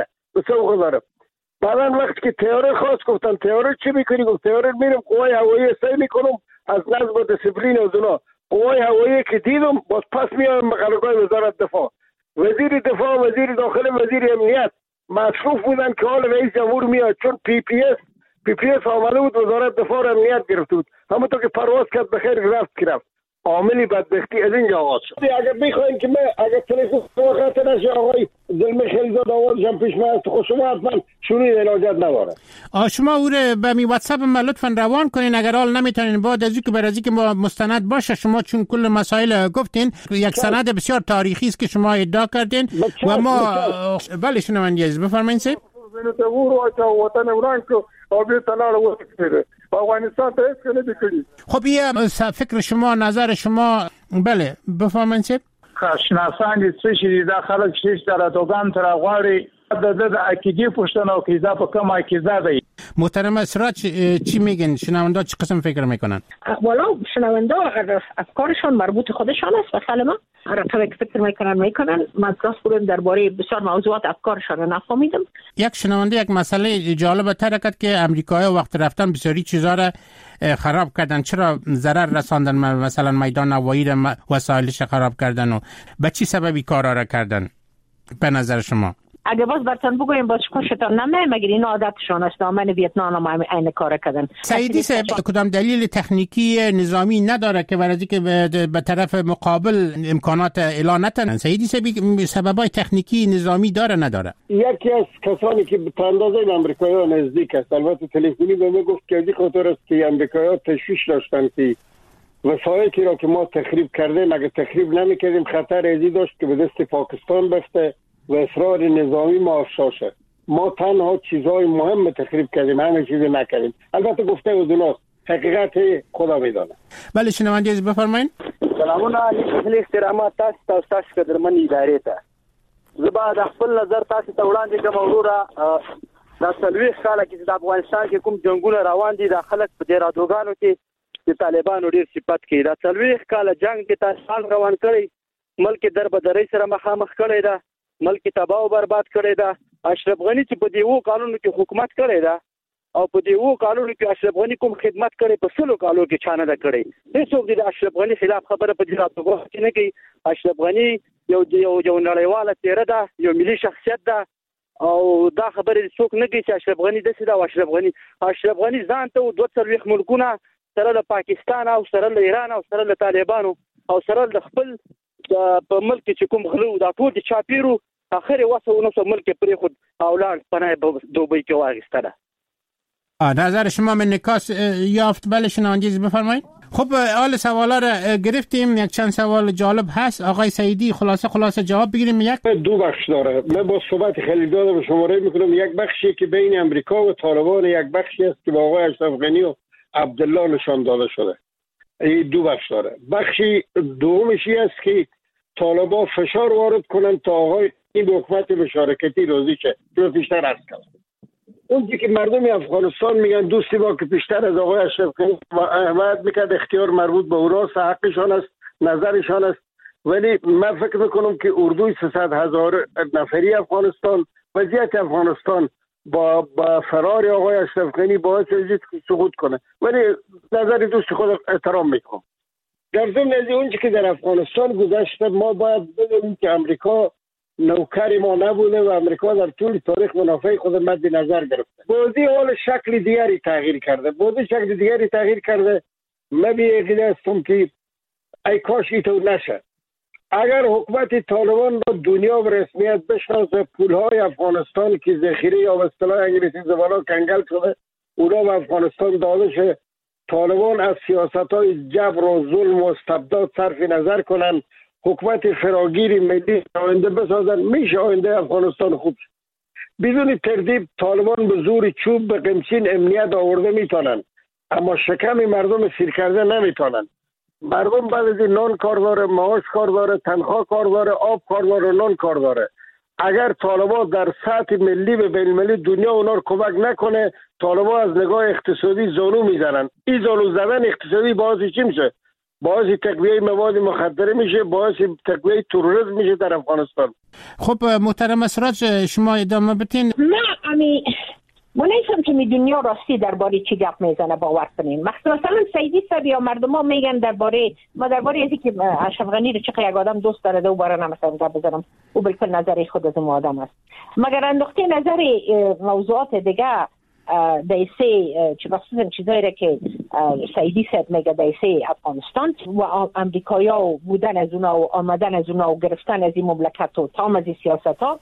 S14: بعدا وقتی که تیاره خواست گفتن تیاره چی میکنی؟ گفت تیاره میرم قوای هوایی سعی میکنم از نظم و دیسپلین از اونا. قوای هوایی که دیدم باز پس میایم به قرارگاه وزارت دفاع. وزیر دفاع، وزیر داخل، وزیر امنیت مصروف بودن که حال رئیس جمهور میاد، چون پی پی اس آمده بود وزارت دفاع را امنیت گرفت بود. همونطور که پرواز کرد بخیر رفت. عاملی بدبختی از اینجا آغاز شد. اگر بخواین که من اگر تلفن وقت نشه آقای زلمه خلیزاد آوازشم پیش من است، خود شما حتما شنید علاجت نداره.
S12: شما او رو به می واتساپ ما لطفا روان کنین اگر حال نمیتونین. بعد از اینکه برای اینکه ما مستند باشه شما چون کل مسائل گفتین، یک سند بسیار تاریخی است که شما ادعا کردین و ما بله شنوندگی عزیز بفرمایید. سه
S16: وطن وران کو او به تلار وسته افغانستان ته هیڅ نه دي.
S12: خب این فکر شما، نظر شما بله بفرمایید.
S16: خشناسان دي څه شي دا خلک چې تر دوکان تر غواړي د عقیدې پوښتنه او کیزا په کومه عقیده دی.
S12: محترم اسرا چی میگن؟ شنوندا چه قسم فکر میکنن؟
S15: والا شنوندا افکارشان مربوط خودشان است و سلام رقم فکر میکنن. من راست بودم درباره بسیار موضوعات افکارشان نفهمیدم.
S12: یک شنونده یک مسئله جالب تر کرد که امریکایی‌ها وقت رفتن بسیاری چیزا را خراب کردن. چرا ضرر رساندن؟ مثلا میدان هوایی را وسایلش خراب کردن و به چه سببی کارا را کردن؟ به نظر شما؟
S15: اگه باز براتون بگویم باز خوشتان نمیاد مگر این عادتشان است. من ویتنام هم این کار کردن.
S12: سعیدی صاحب کدام دلیل تکنیکی نظامی نداره که برای که به طرف مقابل امکانات اعلان نتن؟ سعیدی صاحب سببای تکنیکی نظامی داره نداره؟
S14: یکی از کسانی که به اندازه امریکایی‌ها نزدیک است، البته تلفنی به من گفت که از این خاطر است که امریکایی‌ها تشویش داشتن که وسایلی را که ما تخریب کردیم اگه تخریب نمی‌کردیم خطر ازی داشت که به دست پاکستان بفته و اسرار نظامی ما افشا شد. ما تنها چیزهای مهم تخریب کردیم، همه چیزی نکردیم. البته گفته و دوناست، حقیقت خدا میدانه.
S12: بله شنونده عزیز بفرمایید.
S17: سلامونه علیکم، احترامات تاسو قدرمن ادارې ته. زبا د خپل نظر تاسو ته وړاندې کوم وروره د سلوي خاله کې د افغانستان کې کوم جنگونه روان دي د خلک په ډیر ادوګانو کې د طالبانو ډیر صفت کې د سلوي خاله جنگ کې تاسو روان کړی ملک دربدرۍ سره مخامخ کړی دا ملک تباہ او برباد کړی دا. اشرف غنی چې په دیو قانونو کې حکومت کړی دا او په دیو قانونو کې اشرف غنی کوم خدمت کړي په سلو کالو کې چانه ده کړی. هیڅوک د اشرف غنی خلاف خبره په جرأت وګورئ نه کوي. اشرف غنی یو نړیواله څیره ده، یو ملي شخصیت ده او دا خبره څوک نه کوي چې اشرف غنی دسه دا. اشرف غنی ځان ته 240 ملکونه سره د پاکستان او سره د ایران او سره د طالبانو او سره د خپل په ملک چې کوم غلو دا ټول چاپیرو اخر واسه نو ملک پرې خود اولاد پناه دوبۍ کې واغسته ده.
S12: نظر شما من نکاس یافت. بله شنونده عزیز بفرمایید. خب حال سوالا را گرفتیم، یک چند سوال جالب هست. آقای سعیدی خلاصه جواب بگیریم. یک
S14: دو بخش داره. من با صحبت خیلی دادم شماره میکنم. یک بخشی که بین امریکا و طالبان، یک بخشی است که با آقای اشرف غنی و عبدالله نشان داده شده. این دو بخش داره. بخشی دومشی است که طالبان فشار وارد کنن تا آقای این حکومت مشارکتی راضی شه. جو بیشتر از کلا اونجی که مردم افغانستان میگن دوستی با که بیشتر از آقای اشرف غنی حمایت میکرد، اختیار مربوط به اوراس حقشان است، نظرشان است. ولی من فکر میکنم که اردوی 300,000 نفری افغانستان، وضعیت افغانستان با فرار آقای اشرف غنی باعث شد که سقوط کنه. ولی نظر دوست خود احترام میکنم. در ضمن از اونچه که در افغانستان گذشته ما باید بدونیم که امریکا نوکر ما نبوده و امریکا در طول تاریخ منافع خود مد نظر گرفته. بازی حال شکل دیگری تغییر کرده. من به عقیده هستم که ای کاش اینطور نشه. اگر حکومت طالبان را دنیا به رسمیت بشناسه، پولهای افغانستان که ذخیره یا به اصطلاح انگلیسی زبانا کنگل شده اونا به افغانستان داده شه، طالبان از سیاست‌های جبر و ظلم و استبداد صرف نظر کنن، حکومت فراگیر ملی آینده بسازن، میشه آینده افغانستان خوب شد. بدون تردید طالبان به زور چوب به قمچین امنیت آورده میتونن، اما شکم مردم سیر کرده نمیتونن. مردم بعد از نان کار داره، معاش کار داره، تنخواه کار داره، آب کار داره، نان کار داره. اگر طالبان در سطح ملی به بین المللی دنیا اونا رو کمک نکنه، طالبان از نگاه اقتصادی زانو میزنن. این زانو زدن اقتصادی باعث چی میشه؟ باعث تقویه مواد مخدره میشه، باعث تقویه تروریسم میشه در افغانستان.
S12: خب محترم اسرات شما ادامه بدین.
S15: نه من نیستم که دنیا راستی درباره چی گپ میزنه باور کنین. مثلا سعیدی صاحب یا مردم ها میگن درباره ازی که اشرف غنی رو چقدر یک آدم دوست داره دو باره نمیتونم گپ بزنم، او بالکل نظر خود از اون آدم است. مگر انداخته نظر موضوعات دیگه دیسه چه بخصوصا چیزایی را که سعیدی صاحب میگه دیسه افغانستان و امریکایا و بودن از اونا و آمدن از اونا و گرفتن از این مملکت و تام از این سیاست ها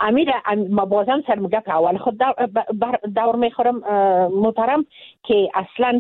S15: ما بازم سر مگه اول خود دور میخورم محترم که اصلا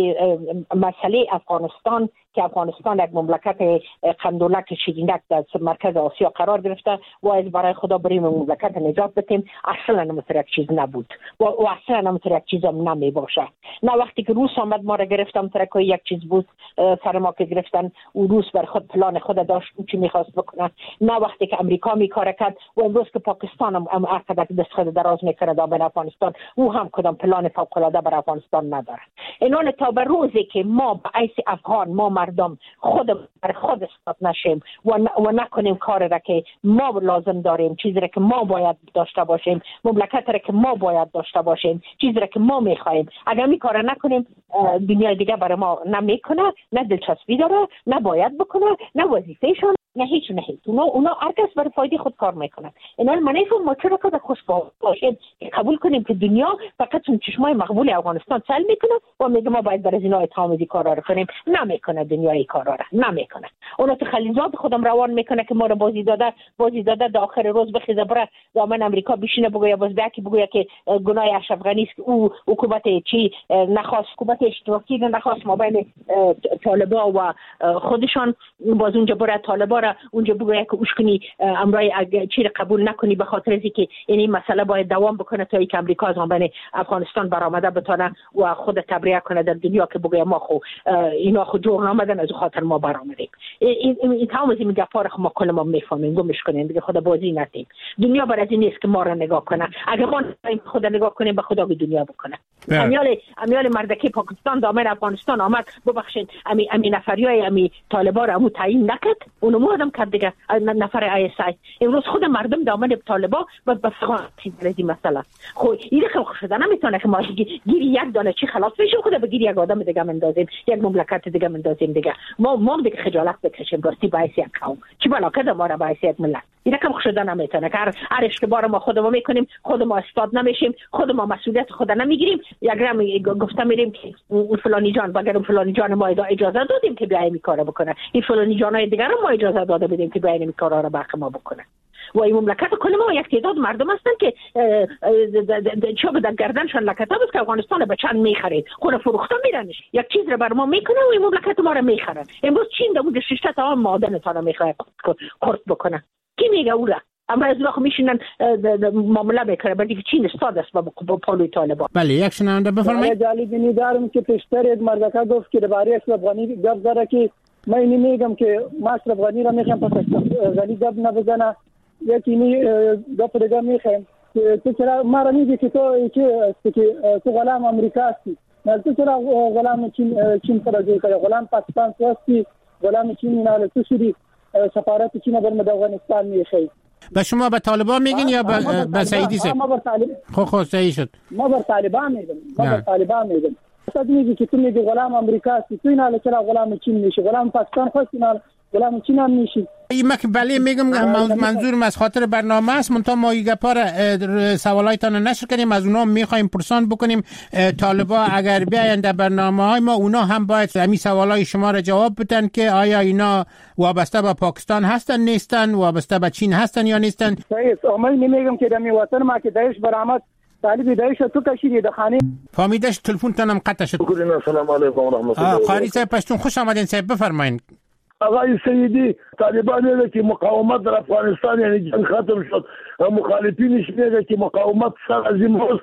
S15: مسئله افغانستان که افغانستان یک مملکت قندولک شیرینک در مرکز آسیا قرار گرفته و از برای خدا بریم مملکت نجات بدیم، اصلا نمیتونه یک چیز نبود و اصلا نمیتونه یک چیز هم نمی باشه. نه وقتی که روس آمد ما را گرفتم ترکای یک چیز بود سر ما که گرفتن و روس بر خود پلان خود داشت چی میخواست بکنه. نه وقتی که امریکا میکاره کرد و امروز که پاکستان هم عقبت دست خود دراز میکنه در افغانستان، او هم کدام پلان فوق العاده بر افغانستان نداره. اینان تا به روزی که ما به عیس افغان ما مردم خود اثبات نشیم و نکنیم کار را که ما لازم داریم، چیزی را که ما باید داشته باشیم، مملکت را که ما باید داشته باشیم، چیزی را که ما میخوایم، اگر می کار نکنیم دنیا دیگه برای ما نمیکنه، نه دلچسبی داره، نه باید بکنه، نه وظیفه‌شون. نه هیچ اونا هر کس برای فایده خود کار میکنن. اینا من نمیفهم ما چرا که خوش باشیم که قبول کنیم که دنیا فقط اون چشمای مقبول افغانستان سل میکنه و میگه ما باید برای اینا اتهام دی کارا رو کنیم. نمیکنه دنیا این کارا رو نمیکنه. اونا تو خلیزات خودم روان میکنه که ما رو بازی داده تا آخر روز بخیزه بره دامن امریکا بشینه بگویا باز بگویا که گناه اشرف غنی است، او حکومت چی نخواست، حکومت اشتراکی نخواست ما بین طالبا و خودشان باز اونجا بره طالبا را اونجا بگویا که اوشکنی امرای چی قبول نکنی به خاطر از اینکه این مسئله باید دوام بکنه تا اینکه امریکا از بین افغانستان برآمده بتونه و خود تبرئه کنه در دنیا که بگویا ما خو اینا خود جور آمدن از خاطر ما برآمدیم. این تمام از این گپا رو ما کلمون میفهمیم گمش کنیم دیگه خدا بازی نتیم. دنیا بر از این نیست که ما رو نگاه کنه. اگه ما خدا نگاه کنیم به خدا به دنیا بکنه. امیال مردکی پاکستان دامن افغانستان آمد ببخشید امی نفریای امی طالبا رو تعیین نکرد اونو مودم کرد دیگه نفر ISI. امروز خود مردم دامن طالبا و بفغان این مسئله خو این خلق شده نمیتونه که ما گیری یک دانه چی خلاص بشیم خود بگیری یک آدم دیگه مندازیم یک مملکت دیگه مندازیم دیگه ما دیگه خجالت بکشیم راستی باعث یک قوم چی بالاکه ما را باعث یک ملت این خلق شده نمیتونه که هر اشتباه ما خودمون میکنیم خود ما استاد نمیشیم خود ما مسئولیت خود نمیگیریم. یک گفته میریم که فلانی جان بگرم فلانی جان ما اجازه دادیم که بیایم این کارو بکنه این فلانی جانای دیگه ما اجازه داده بدیم که بیایم این کارا رو برق ما بکنه. و این مملکت کل ما یک تعداد مردم هستن که چوب در گردنشان لکتا است که افغانستان به چند میخرید خود فروخته میرنش یک چیز رو بر ما میکنه و این مملکت ما رو میخرن. امروز چین در بود شش تا معادن تا میخواد خرد بکنه کی میگه اولا اما از وقت میشینن معامله میکنه بعد که چین استاد است با پالوی طالبان.
S12: بله یک شنونده بفرمایید.
S18: جالبی دارم که پیشتر یک مردکه گفت که درباره اشرف غنی گپ زده که من میگم که ما اشرف غنی را میخوام پس غنی گپ نبزنه یکی نی گپ دیگه میخوام تو چرا ما را میگی که تو غلام امریکا هستی نه تو چرا غلام چین سره جوړ کړی غلام پاکستان هستی غلام چین نه تو شدی سفارت چین در افغانستان میخوای
S12: به شما به طالبان میگین یا به سعیدی سه؟
S18: ما به طالبان
S12: خب صحیح شد.
S18: ما به طالبان میگم اصلا میگی که تو میگی غلام امریکا هستی تو اینا چرا غلام چین میشی غلام پاکستان خواستی نه غلام چین هم میشی.
S12: این بله میگم منظورم از خاطر برنامه است منتها ما این گپا را سوالایتان نشر کنیم از اونا میخوایم پرسان بکنیم طالبا اگر بیاین در برنامه‌های ما اونا هم باید همین سوالای شما را جواب بدن که آیا اینا وابسته به پاکستان هستن نیستن وابسته به چین هستن یا نیستن.
S18: صحیح من نمیگم که در وطن ما که داعش برآمد طالب داعش تو کشیدی د خانه
S12: فهمیدش تلفن تنم قطع شد.
S19: السلام علیکم و رحمت الله.
S12: قاری صاحب پشتون خوش آمدین صاحب بفرمایید.
S19: آقای سیدی طالبان میگه که مقاومت در افغانستان یعنی جنگ ختم شد مخالفینش میگه که مقاومت سر از امروز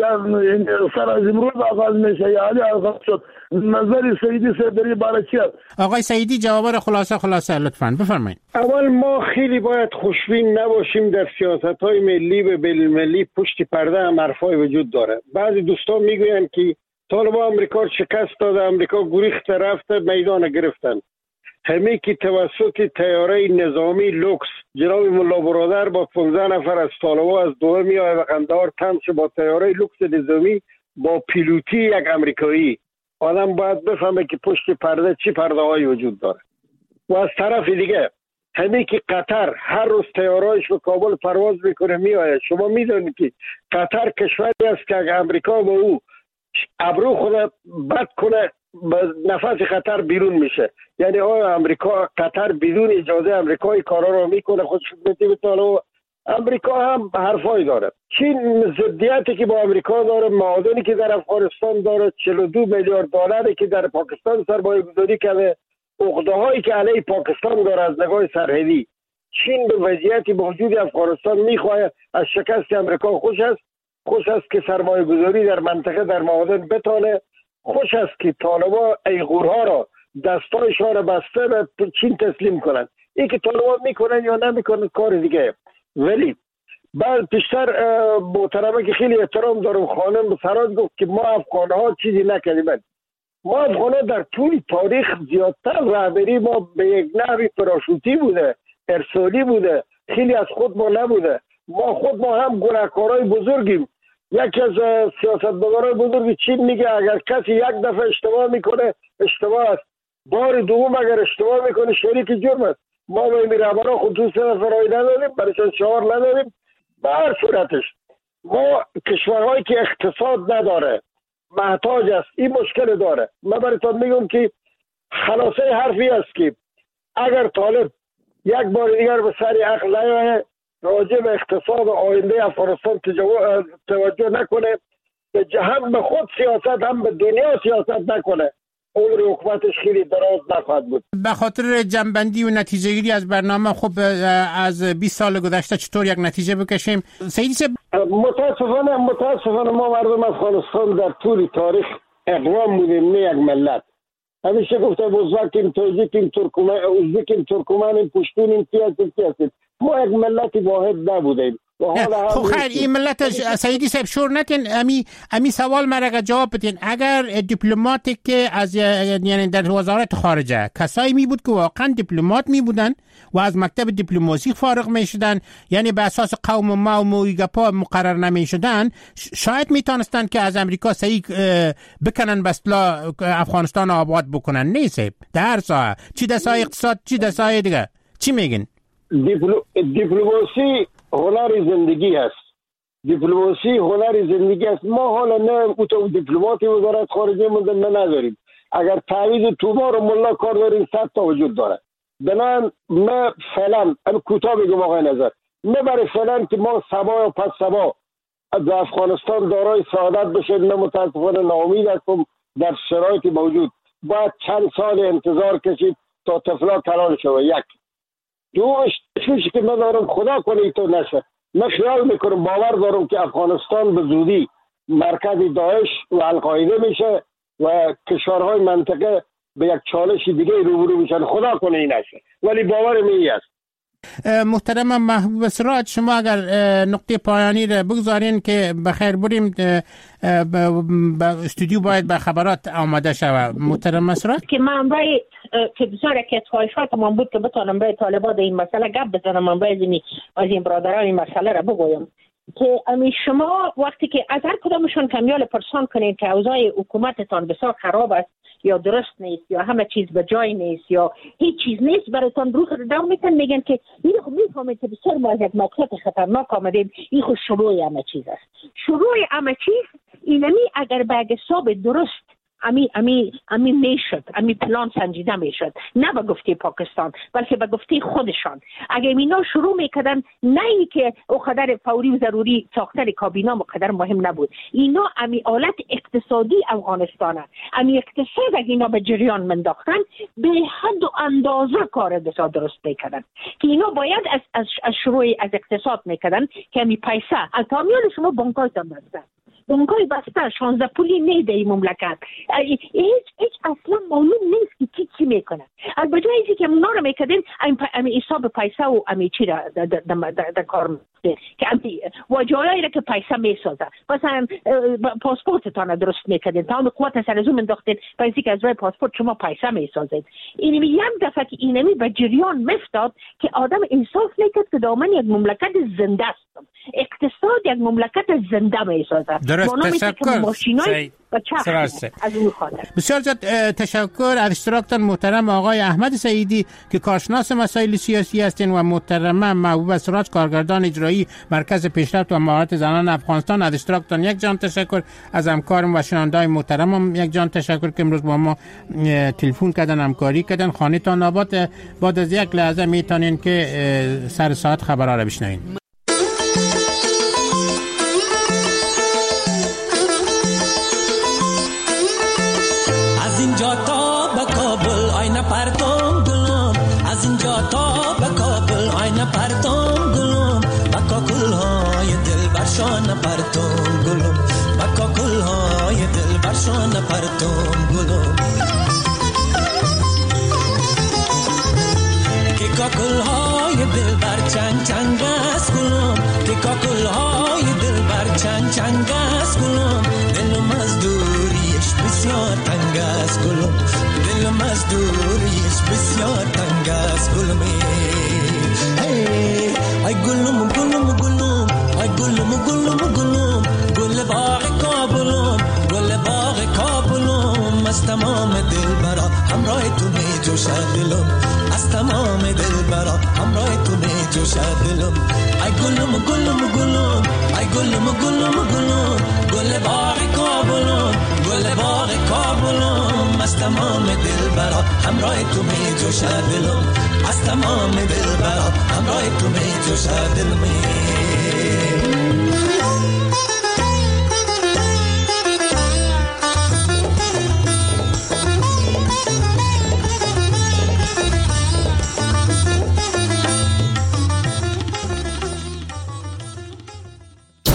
S19: آغاز میشه یعنی آغاز شد. نظر سیدی صاحب در این باره چیه؟
S12: آقای سیدی جواب را خلاصه لطفاً بفرمایید.
S14: اول ما خیلی باید خوشبین نباشیم در سیاست‌های ملی و بین‌المللی پشت پرده هم حرفای وجود داره. بعضی دوستان میگویند که طالبان آمریکا شکست داده آمریکا گریخت رفته میدان گرفتن. همه که توسط تیاره نظامی لوکس جناب ملا برادر با 15 نفر از طالبان از دومی و قندهار تمش با تیاره لوکس نظامی با پیلوتی یک امریکایی آدم باید بفهمه که پشت پرده چی پرده های وجود داره. و از طرف دیگه همه که قطر هر روز تیارهایش به کابل پرواز میکنه میآید. شما میدونید که قطر کشوری است که اگر امریکا با او ابرو خود بد کنه نفس خطر بیرون میشه. یعنی امریکا قطر بدون اجازه امریکایی کارا رو میکنه خودش خدمتی طالب. امریکا هم حرفای داره. چین ضدیتی که با امریکا داره معادنی که در افغانستان داره 42 میلیارد دلاری که در پاکستان سرمایه گذاری کرده عقده هایی که علیه پاکستان داره از نگاه سرحدی. چین به وضعیتی موجود افغانستان میخواه از شکست امریکا خوش است که سرمایه گذاری در منطقه در معادن بتانه. خوش است که طالبان ایغورها را دستایشان را بسته به چین تسلیم کنند. این که طالبان میکنن یا نمیکنن کار دیگه. ولی بعد پیشتر محترمه که خیلی احترام دارم خانم سراج گفت که ما افغانها چیزی نکردیم. ما افغانها در طول تاریخ زیادتر رهبری ما به یک نحوی پراشوتی بوده ارسالی بوده خیلی از خود ما نبوده. ما هم گناهکارای بزرگیم. یکی از سیاستمدارای بزرگ چین میگه اگر کسی یک دفعه اشتباه میکنه اشتباه است، بار دوم اگر اشتباه میکنه شریک جرم است. ما به این رهبران خصوص رای ندادیم، برایشان شعار ندادیم. به هر صورتش ما کشورهایی که اقتصاد نداره، محتاج است، این مشکل داره. من برایتان میگم که خلاصه حرفی است که اگر طالب یک بار دیگر به سر عقل نیاید، راجع به اقتصاد آینده افغانستان توجه نکنه، هم به خود سیاست هم به دنیا سیاست نکنه، عمر حکومتش خیلی دراز نخواهد بود.
S12: به خاطر جنبندی و نتیجه گیری از برنامه، خب از 20 سال گذشته چطور یک نتیجه بکشیم؟ سیدی صاحب،
S14: متاسفانه ما مردم افغانستان در طول تاریخ اقوام بودیم، نه یک ملت. همیشه گفتم ازبکیم، تاجیکیم، ازبکیم، ترکمنیم، پشتونیم، کی هستیم. ما یک ملت واحد نبودیم.
S12: خب خیر، این ملت سیدی صاحب شور نتین، امی سوال مرا جواب بدین. اگر دیپلماتی که از یعنی در وزارت خارجه کسایی می بود که واقعا دیپلمات می بودن و از مکتب دیپلماسی فارغ می شدن، یعنی به اساس قوم ما و مویگپا مقرر نمی شدن، شاید می تانستن که از امریکا صحیح بکنن به اصطلاح افغانستان آباد بکنن. نیست در ساحه، چی در ساحه اقتصاد، چی در ساحه دیگه، چی میگین؟
S14: دیپلماسی هنر زندگی است. دیپلماسی هنر زندگی است. ما حالا نه دیپلماتی وزارت خارجه مونده نه نداریم. اگر تعویض تومار و ملا کار داریم 100 تا وجود داره. بنان ما فعلا کوتاه بگم آقای نظر، نه برای فعلا که ما سبا و پس سبا در افغانستان دارای سعادت بشه، نه متاسفانه ناامید هستم در شرایط موجود. باید چند سال انتظار کشید تا طفلا کلان شود. یک دوش چیزی که ندارم خدا کنه تو نشه. من خیال میکنم، باور دارم که افغانستان به زودی مرکز داعش و القاعده میشه و کشورهای منطقه به یک چالش دیگه روبرو میشن. خدا کنه این نشه، ولی باورم این است.
S12: محترم محبوب سراج، شما اگر نقطه پایانی را بگذارین که بخیر بریم، استودیو باید به خبرات آماده شود. محترم سراج،
S15: که من باید که بسیار که خواهشات من بود که بتانم برای طالبان این مسئله گپ بزنم، من باید از این برادران این مسئله را بگویم که شما وقتی که از هر کدامشون کمیال پرسان کنید که اوضاع حکومتتان بسیار خراب است یا درست نیست یا همه چیز به جای نیست یا هیچ چیز نیست، برایتان روح داو میتن میگن که این خب میفهمید که بسیار ما از یک موقعیت خطرناک آمدیم، این خود شروع همه چیز است. شروع همه چیز اینمی اگر به حساب درست امی میشد، امی پلان سنجیده میشد، نه به گفته پاکستان بلکه به گفته خودشان. اگر اینا شروع میکردن، نه ای که او قدر فوری و ضروری ساختن کابینه مقدر مهم نبود، اینا امی آلت اقتصادی افغانستانه، امی اقتصاد اگر اینا به جریان منداختن به حد و اندازه کار بسیار درست میکردن که اینا باید از شروع از اقتصاد میکردن که امی پیسه از تامیال شما بانکایتان بستن، بانکای بسته 16 پولی نیده این مملکت، هیچ اصلا معلوم نیست که چی میکنه. از بجای اینکه که اونا رو میکردین امی حساب پیسه و امی چی را در کار میکنه که امی واجهایی را که پیسه میسازه، مثلا پاسپورتتان درست میکردین، تمام قوت سر ازون انداختین پیسی که از روی پاسپورت شما پیسه میسازید. اینمی یک دفعه که اینمی به جریان مفتاد که آدم انصاف میکرد که دامن یک مملکت زنده است، اقتصاد یک مملکت زنده میسازه.
S12: درست، تشکر. بسیار زیاد تشکر از اشتراکتان محترم آقای احمد سعیدی که کارشناس مسائل سیاسی هستین و محترم محبوب سراج کارگردان اجرایی مرکز پیشرفت و مهارت زنان افغانستان. از اشتراکتان یک جان تشکر، از همکارم و شنونده‌های محترمم یک جان تشکر که امروز با ما تلفن کردن، همکاری کردن. خانه تان آباد. بعد از یک لحظه میتونین که سر ساعت خبرها را بشنوین.
S20: اینجا تا به کابل آینه پرتم گلم، از اینجا تا به کابل آینه پرتم گلم، با کاکل‌های دل برشان پرتم گلم، با کاکل‌های دل برشان پرتم گلم، که کاکل‌های دل بر چنگ چنگ است گلم، که کاکل‌های دل بر چنگ چنگ است گلم، دلم از دوریش بسیار تنگ است گلم، دلم از دوریش بسیار تنگ است گلم. ای گلم گلم گلم، ای گلم گلم گلم، گل باغ کابلم، گل باغ کابلم، از تمام دل برا همراه تو می جوشد دلم، از تمام دل برا همراه تو می جوشد دلم ای گلم گلم گلم ای گلم گلم گلم گل باغ کابلم گل باغ کابلم از تمام دل برا همراه تو می جوشد دلم از تمام دل برا همراه تو می جوشد دلم